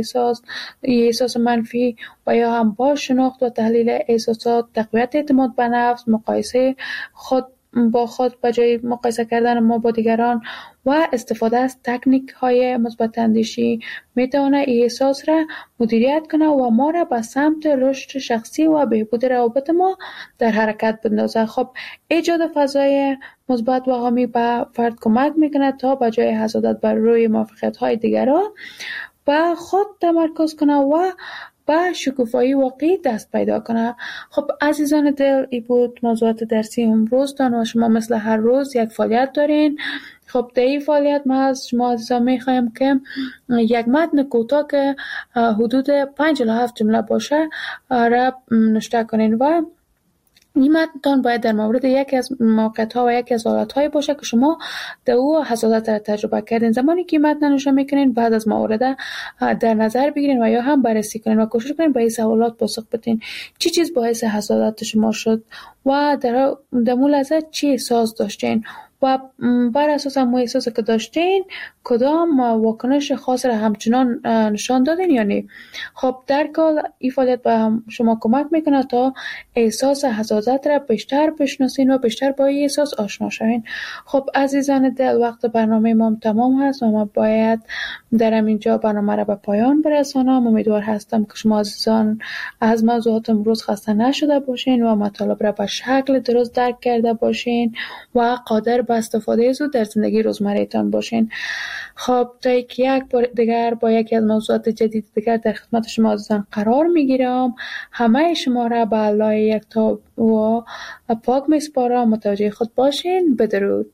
احساس منفی و یا هم با شناخت و تحلیل احساسات، تقویت اعتماد به نفس، مقایسه خود با خود به جای مقایسه کردن ما با دیگران و استفاده از تکنیک های مثبت اندیشی میتونه این احساس را مدیریت کنه و ما را به سمت رشد شخصی و بهبود روابط ما در حرکت بندازه. خب ایجاد فضای مثبت و حامی به فرد کمک میکنه تا به جای حسادت بر روی موفقیت های دیگران به خود تمرکز کنه و با شکوفایی واقعی دست پیدا کنه. خب عزیزان دل، این بود موضوعات درسی امروزتان و شما مثل هر روز یک فعالیت دارین. خب در این فعالیت ما از شما عزیزان میخوایم که یک متن کوتاه که حدود 5 الی 7 جمله باشه را نوشته کنین و این متن باید در مورد یکی از موقعیت‌ها و یکی از حالت‌های باشه که شما در او حسادت را تجربه کردین. زمانی که این متن نوشته میکنین بعد از مورد در نظر بگیرین و یا هم بررسی کنین و کوشش کنین به این سوالات پاسخ بدین. چی چیز باعث حسادت شما شد و در مول از چی احساس داشتین و بر اساس همون احساسی که داشتین کدام واکنش خاص را همچنان نشان دادین یا نه. خب در کل این فعالیت به شما کمک میکنه تا احساس حسادت را بیشتر بشناسین و بیشتر با این احساس آشنا شوین. خب عزیزان دل، وقت برنامه ما تمام هست و ما باید در اینجا برنامه را به پایان برسانم. امیدوار هستم که شما عزیزان از موضوعات امروز خسته نشده باشین و مطالب را به شکل درست درک کرده باشین و قادر به استفاده زود در زندگی روزمره‌تان باشین. خب تا یک بار دیگر با یکی از موضوعات جدید دیگر در خدمت شما عزیزان قرار میگیرم. همه شما را به الله یکتا و پاک میسپارم. متوجه خود باشین. بدرود.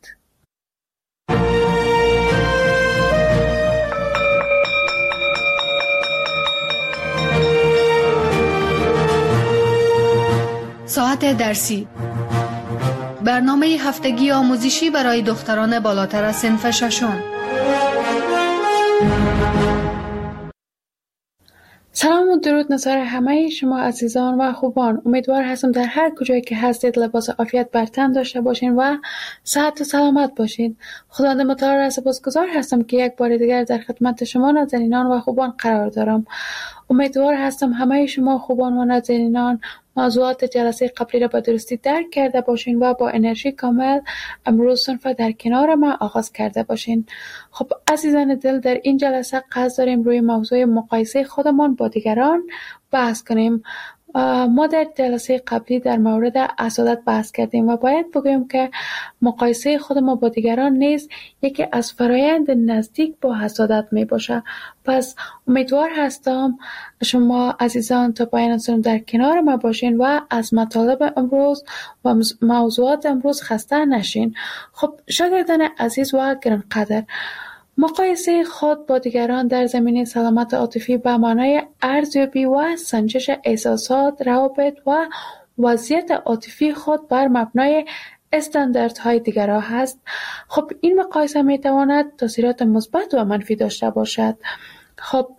ساعت درسی، برنامه هفتگی آموزشی برای دختران بالاتر از صنف ششم. سلام و درود نثار همه شما عزیزان و خوبان. امیدوار هستم در هر کجایی که هستید لباس عافیت بر تن داشته باشین و صحت و سلامت باشین. خداوند متعال را سپاسگزار هستم که یک بار دیگر در خدمت شما نازنینان و خوبان قرار دارم. امیدوار هستم همه شما خوبان و نازنینان موضوعات جلسه قبلی را به درستی درک کرده باشین و با انرژی کامل امروز صنف در کنار ما آغاز کرده باشین. خب عزیزان دل، در این جلسه قصد داریم روی موضوع مقایسه خودمان با دیگران بحث کنیم. ما در جلسه قبلی در مورد حسادت بحث کردیم و باید بگویم که مقایسه خود ما با دیگران نیز یکی از فرایند نزدیک با حسادت می باشه. پس امیدوار هستم شما عزیزان تا پایان سنم در کنار ما باشین و از مطالب امروز و موضوعات امروز خسته نشین. خب شاگردان عزیز و گرانقدر، مقایسه خود با دیگران در زمینه سلامت عاطفی به معنای ارزیابی و سنجش احساسات، روابط و وضعیت عاطفی خود بر مبنای استانداردهای دیگران هست. خب این مقایسه می تواند تاثیرات مثبت و منفی داشته باشد. خب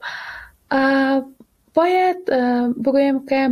باید بگویم که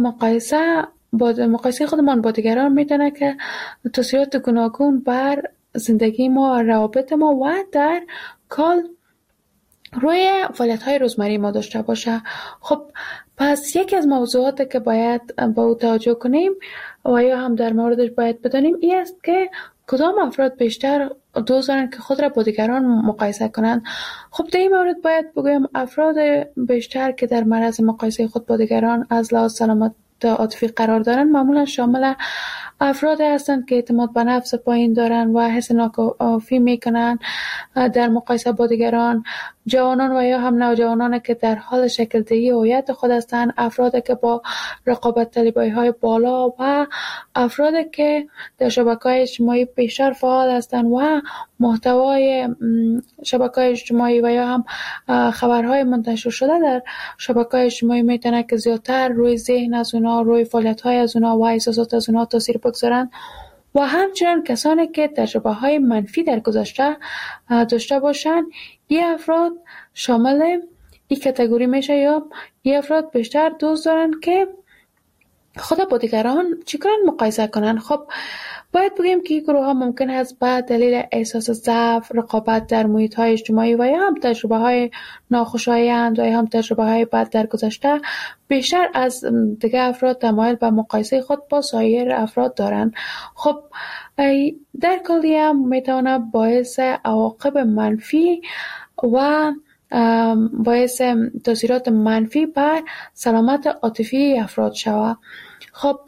مقایسه خودمان با دیگران می تواند که تاثیرات گوناگون بر زندگی ما، روابط ما و در کل روی فعالیت‌های روزمره ما داشته باشه. خب پس یکی از موضوعاتی که باید با او توجه کنیم و یا هم در موردش باید بدانیم این است که کدام افراد بیشتر دوست دارند که خود را با دیگران مقایسه کنند. خب در این مورد باید بگویم افراد بیشتر که در معرض مقایسه خود با دیگران از لحاظ سلامت عاطفی قرار دارند معمولا شامل افراد هستند که اعتماد به نفس پایین دارند و حس ناکافی میکنند در مقایسه با دیگران، جوانان و یا هم نوجوانان که در حال شکل دهی هویت خود هستند، افرادی که با رقابت طلبی‌های بالا و افرادی که در شبکه‌های اجتماعی بیشتر فعال هستند و محتوای شبکه‌های اجتماعی و یا هم خبرهای منتشر شده در شبکه‌های اجتماعی میتونه که زیادتر روی ذهن از اونا، روی فعالیت‌های از اونا و احساسات از اونا تاثیر بگذارند و همچنین کسانی که تجربه‌های منفی در گذشته داشته باشند. این افراد شامل این کاتگوری میشه یا این افراد بیشتر دوست دارن که خود با دیگران چیکار مقایسه کنن. خب باید بگیم که این گروه ها ممکن است به دلیل احساس ضعف، رقابت در محیط های اجتماعی و یا هم تجربه های ناخوشایند و یا هم تجربه های بد در گذشته بیشتر از دیگر افراد تمایل به مقایسه خود با سایر افراد دارند. خب در کلی هم میتونه باعث عواقب منفی و باعث تاثیرات منفی بر سلامت عاطفی افراد شود. خب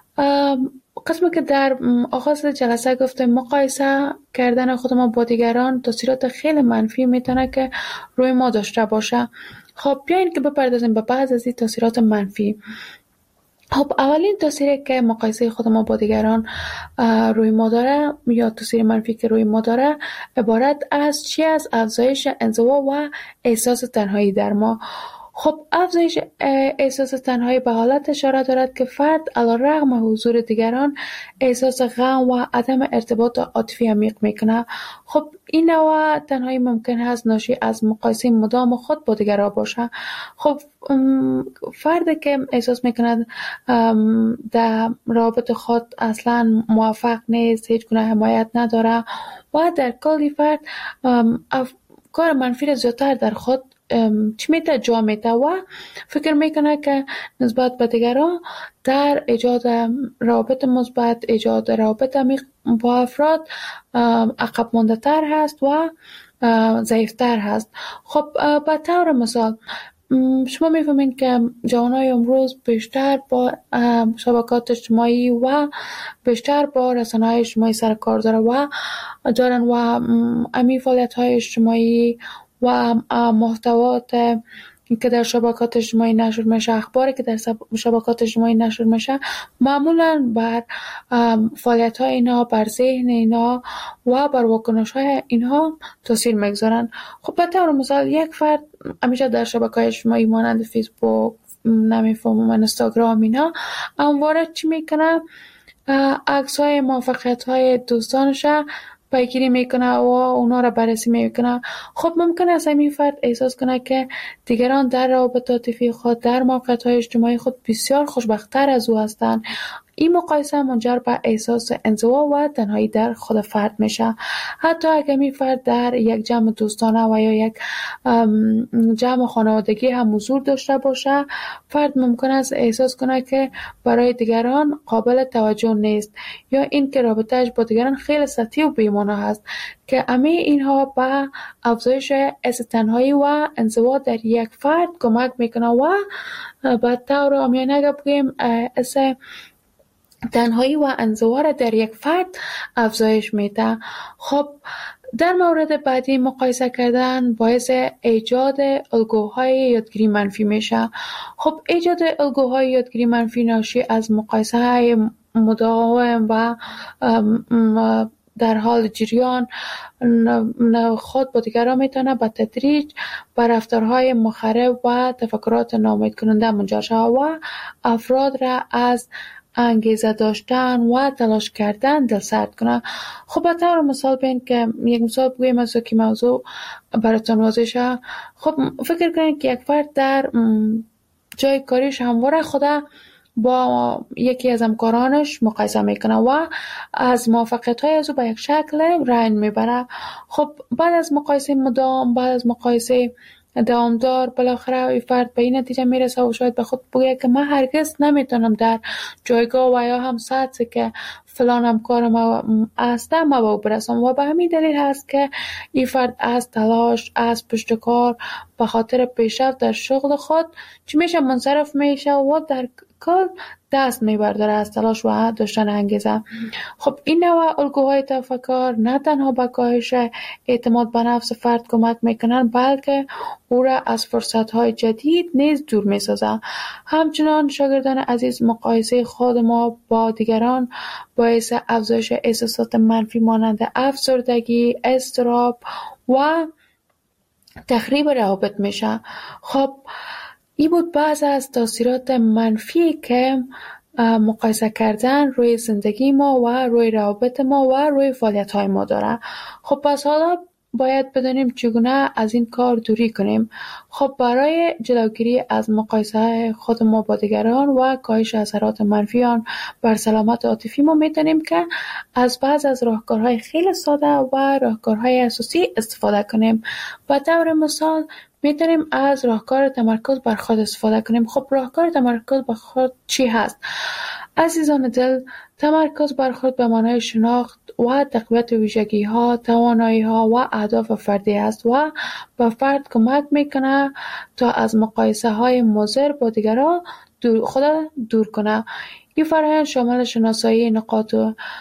قسمی که در آغاز جلسه گفتم مقایسه کردن خود ما با دیگران تاثیرات خیلی منفی میتونه که روی ما داشته باشه. خب بیاین که بپردازیم به بعض از این تاثیرات منفی. خب اولین تاثیری که مقایسه خود ما با دیگران روی ما داره یا تاثیر منفی که روی ما داره عبارت از چی؟ از افزایش انزوا و احساس تنهایی در ما. خب افزایش احساس تنهایی به حالت اشاره دارد که فرد علیرغم حضور دیگران احساس غم و عدم ارتباط عاطفی عمیق میکنه. خب این نوع تنهایی ممکن است ناشی از مقایسه مدام خود با دیگران باشه. خب فردی که احساس میکنه در رابطه خود اصلا موفق نیست، هیچ گونه حمایت نداره و در کلی فرد کار منفی را زیادتر در خود چی میته جا میته و فکر میکنه که نسبت به دیگران در ایجاد روابط مثبت، ایجاد روابط عمیق با افراد عقب مانده تر هست و ضعیفتر هست. خب به طور مثال شما میفهمین که جوانای امروز بیشتر با شبکات اجتماعی و بیشتر با رسانه‌های اجتماعی سر کار دارن و امی فعالیت‌های اجتماعی و محتوات که در شبکات اجتماعی نشر میشه، اخباری که در شبکات اجتماعی نشر میشه معمولاً بر فعالیت‌های اینا، بر ذهن اینا و بر واکنش‌های اینها تاثیر میگذارن. خب به طور مثال یک فرد همیشه در شبکه‌های اجتماعی مانند فیسبوک، نمیفهمم اینستاگرام اینا همواره چی میکنه؟ عکس‌های موفقیت‌های دوستانش پیگیری میکنه و اونا را بررسی میکنه. خب ممکن است این فرد احساس کنه که دیگران در روابط عاطفی خود، در موقعیت‌های اجتماعی خود بسیار خوشبخت‌تر از او هستند. این مقایسه منجر به احساس انزوا و تنهایی در خود فرد میشه. حتی اگر این فرد در یک جمع دوستانه و یا یک جمع خانوادگی هم حضور داشته باشه، فرد ممکن است احساس کنه که برای دیگران قابل توجه نیست یا این که رابطه‌اش با دیگران خیلی سطحی و بی‌معنی است، که همه اینها به افزایش احساس تنهایی و انزوا در یک فرد کمک میکنه و به طور عامیانه بگیم احساس تنهایی و انزوا را در یک فرد افزایش میده. خب در مورد بعدی، مقایسه کردن باعث ایجاد الگوهای یادگیری منفی میشه. خب ایجاد الگوهای یادگیری منفی ناشی از مقایسه های مداوم و در حال جریان خود با دیگران میتونه به تدریج به رفتارهای مخرب و تفکرات ناامید کننده منجر شود و افراد را از انگیزه داشتن و تلاش کردن دلسرد کنه. خب به طور مثال بین که یک مثال بگویم از که موضوع براتون واضح شه. خب فکر کنید که یک فرد در جای کاریش همواره خدا با یکی از همکارانش مقایسه میکنه و از موفقیت‌های از او به یک شکل رنج میبره. خب بعد از مقایسه مدام، بعد از مقایسه دوامدار، بالاخره این فرد به این نتیجه میرسه و شاید به خود بگه که من هرگز نمیتونم در جایگاه و یا هم سطحی که فلان همکار ما هسته ما به او برسم و به همین دلیل هست که این فرد از تلاش، از پشتکار به خاطر پیشرفت در شغل خود چی میشه منصرف میشه و در کل دست میبرداره از تلاش و داشتن انگیزه. خب این نوع الگوهای تفکر نه تنها به کاهش اعتماد به نفس فرد کمک میکنن، بلکه او را از فرصتهای جدید نیز دور میسازه. همچنان شاگردان عزیز، مقایسه خود ما با دیگران باعث افزایش احساسات منفی مانند افسردگی، اضطراب و تخریب روابط میشه. خب این بود بعض از تاثیرات منفی که مقایسه کردن روی زندگی ما و روی روابط ما و روی فعالیت‌های ما داره. خب پس حالا باید بدونیم چگونه از این کار دوری کنیم. خب برای جلوگیری از مقایسه خود ما با دیگران و کاهش اثرات منفی آن بر سلامت عاطفی ما میتونیم که از بعض از راهکارهای خیلی ساده و راهکارهای اساسی استفاده کنیم. به طور مثال میتونیم از راهکار تمرکز بر خود استفاده کنیم. خب راهکار تمرکز بر خود چی هست؟ عزیزان دل، تمرکز بر خود به معنای شناخت و تقویت ویژگی‌ها، توانایی‌ها و اهداف فردی است و به فرد کمک میکنه تا از مقایسه‌های مضر با دیگران خود دور کنه. این فرآیند شامل شناسایی نقاط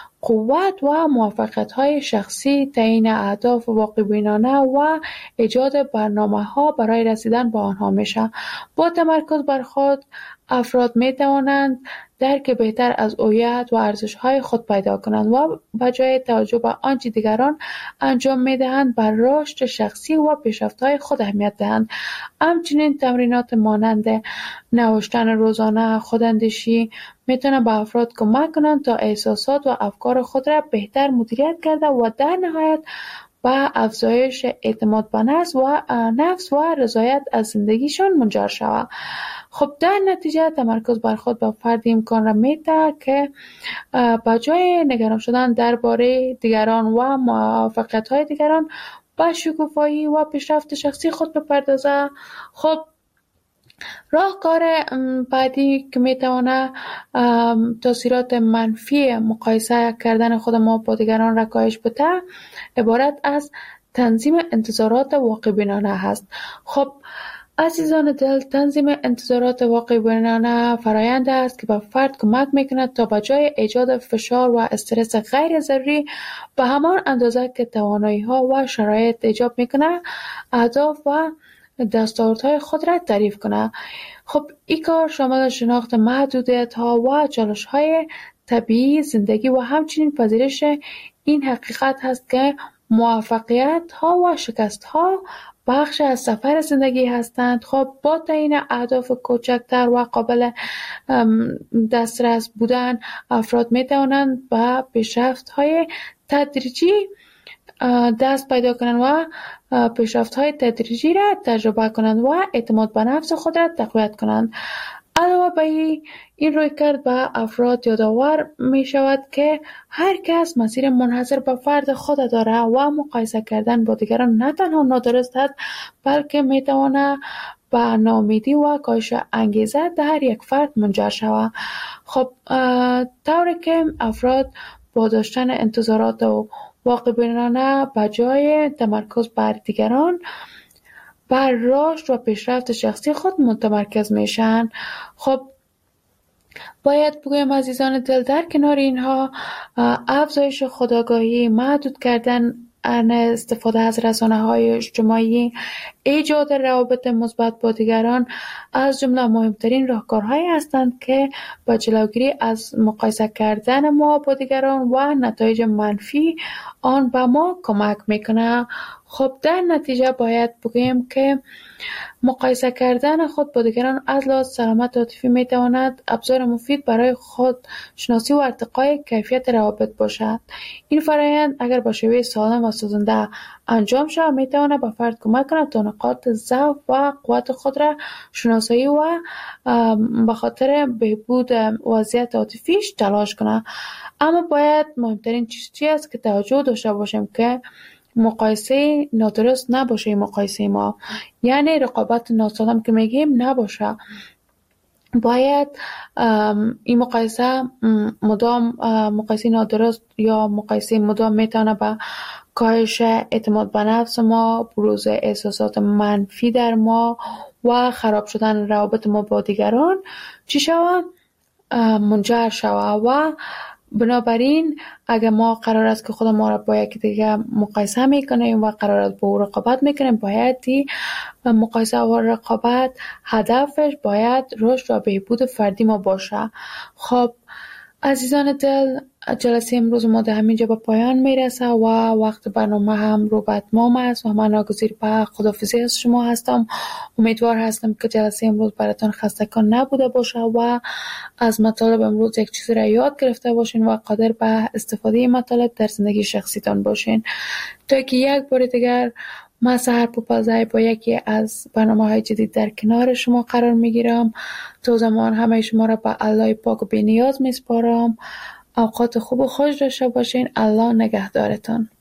قوت و موفقیت‌های شخصی، تعیین اهداف واقع‌بینانه و ایجاد برنامه‌ها برای رسیدن به آنها میشه. با تمرکز بر خود افراد می‌توانند درک بهتر از هویت و ارزش‌های خود پیدا کنند و به جای توجه به آنچه دیگران انجام می‌دهند بر رشد شخصی و پیشرفت‌های خود اهمیت دهند. همچنین تمرینات مانند نوشتن روزانه، خوداندیشی میتونه به افراد کمک کنند تا احساسات و افکار خود را بهتر مدیریت کرده و در نهایت به افزایش اعتماد به نفس و رضایت از زندگیشان منجر شود. خب در نتیجه تمرکز بر خود به فرد امکان را میده که به جای نگران شدن درباره دیگران و موفقیت‌های دیگران به شکوفایی و پیشرفت شخصی خود بپردازه. خب راهکار بعدی که میتونه تاثیرات منفی مقایسه کردن خود ما با دیگران را کاهش بده عبارت از تنظیم انتظارات واقع‌بینانه هست. خب عزیزان دل، تنظیم انتظارات واقع‌بینانه فرآیند است که به فرد کمک میکند تا به جای ایجاد فشار و استرس غیر ضروری به همان اندازه که توانایی‌ها و شرایط ایجاب میکنه اهداف و دستاوردهای خود را تعریف کنه. خب این کار شامل شناخت محدودیت‌ها و چالش‌های طبیعی زندگی و همچنین پذیرش این حقیقت هست که موفقیت‌ها و شکست‌ها بخش از سفر زندگی هستند. خب با تعیین اهداف کوچکتر و قابل دسترس بودن افراد می‌توانند به پیشرفت‌های تدریجی دست پیدا کنند و پیشرفت‌های تدریجی را تجربه کنند و اعتماد به نفس خود را تقویت کنند. علاوه بر این رویکرد به افراد یادآور می شود که هر کس مسیر منحصر به فرد خود دارد و مقایسه کردن با دیگران نه تنها نادرست است بلکه می تواند به ناامیدی و کاهش انگیزه در هر یک فرد منجر شود. خب طوری که افراد با داشتن انتظارات و واقع‌بینانه به جای تمرکز بر دیگران بر رشد و پیشرفت شخصی خود متمرکز میشن. خب باید بگویم عزیزان دل، در کنار اینها افزایش خودآگاهی، محدود کردن استفاده از رسانه‌های اجتماعی، ایجاد روابط مثبت با دیگران از جمله مهمترین راهکارهایی هستند که با جلوگیری از مقایسه کردن ما با دیگران و نتایج منفی آن به ما کمک میکنه. خب در نتیجه باید بگویم که مقایسه کردن خود با دیگران از لحاظ سلامت عاطفی میتواند ابزار مفید برای خود شناسی و ارتقای کیفیت روابط باشد. این فرآیند اگر با شیوه سالم و سازنده انجام شود میتواند به فرد کمک کند تا نقاط ضعف و قوت خود را شناسایی و به خاطر بهبود وضعیت عاطفیش تلاش کند. اما باید مهمترین چیزی است که توجه داشته باشیم که مقایسه نادرست نباشه. مقایسه ما یعنی رقابت ناسالم که میگیم نباشه. باید این مقایسه مدام مقایسه نادرست یا مقایسه مدام میتونه به کاهش اعتماد به نفس ما، بروز احساسات منفی در ما و خراب شدن روابط ما با دیگران چی شود؟ منجر شود. و بنابراین اگر ما قرار است که خود ما را با یکی دیگه مقایسه میکنیم و قرار است با او رقابت میکنیم، باید مقایسه و رقابت هدفش باید رشد و بهبود فردی ما باشه. خب عزیزان دل، جلسه امروز ما در همینجا به پایان میرسه و وقت برنامه هم رو به اتمام است و من ناگزیر به خداحافظی از شما هستم. امیدوار هستم که جلسه امروز براتون خستگان نبوده باشه و از مطالب امروز یک چیزی را یاد گرفته باشین و قادر به استفاده مطالب در زندگی شخصیتان باشین. تا که یک بار دیگر من سحر پوپلزای با یکی از برنامه‌های جدید در کنار شما قرار میگیرم. تا زمان همه شما را به الله پاک و بی‌نیاز میسپارم. اوقات خوب و خوش داشته باشین. الله نگهدارتان.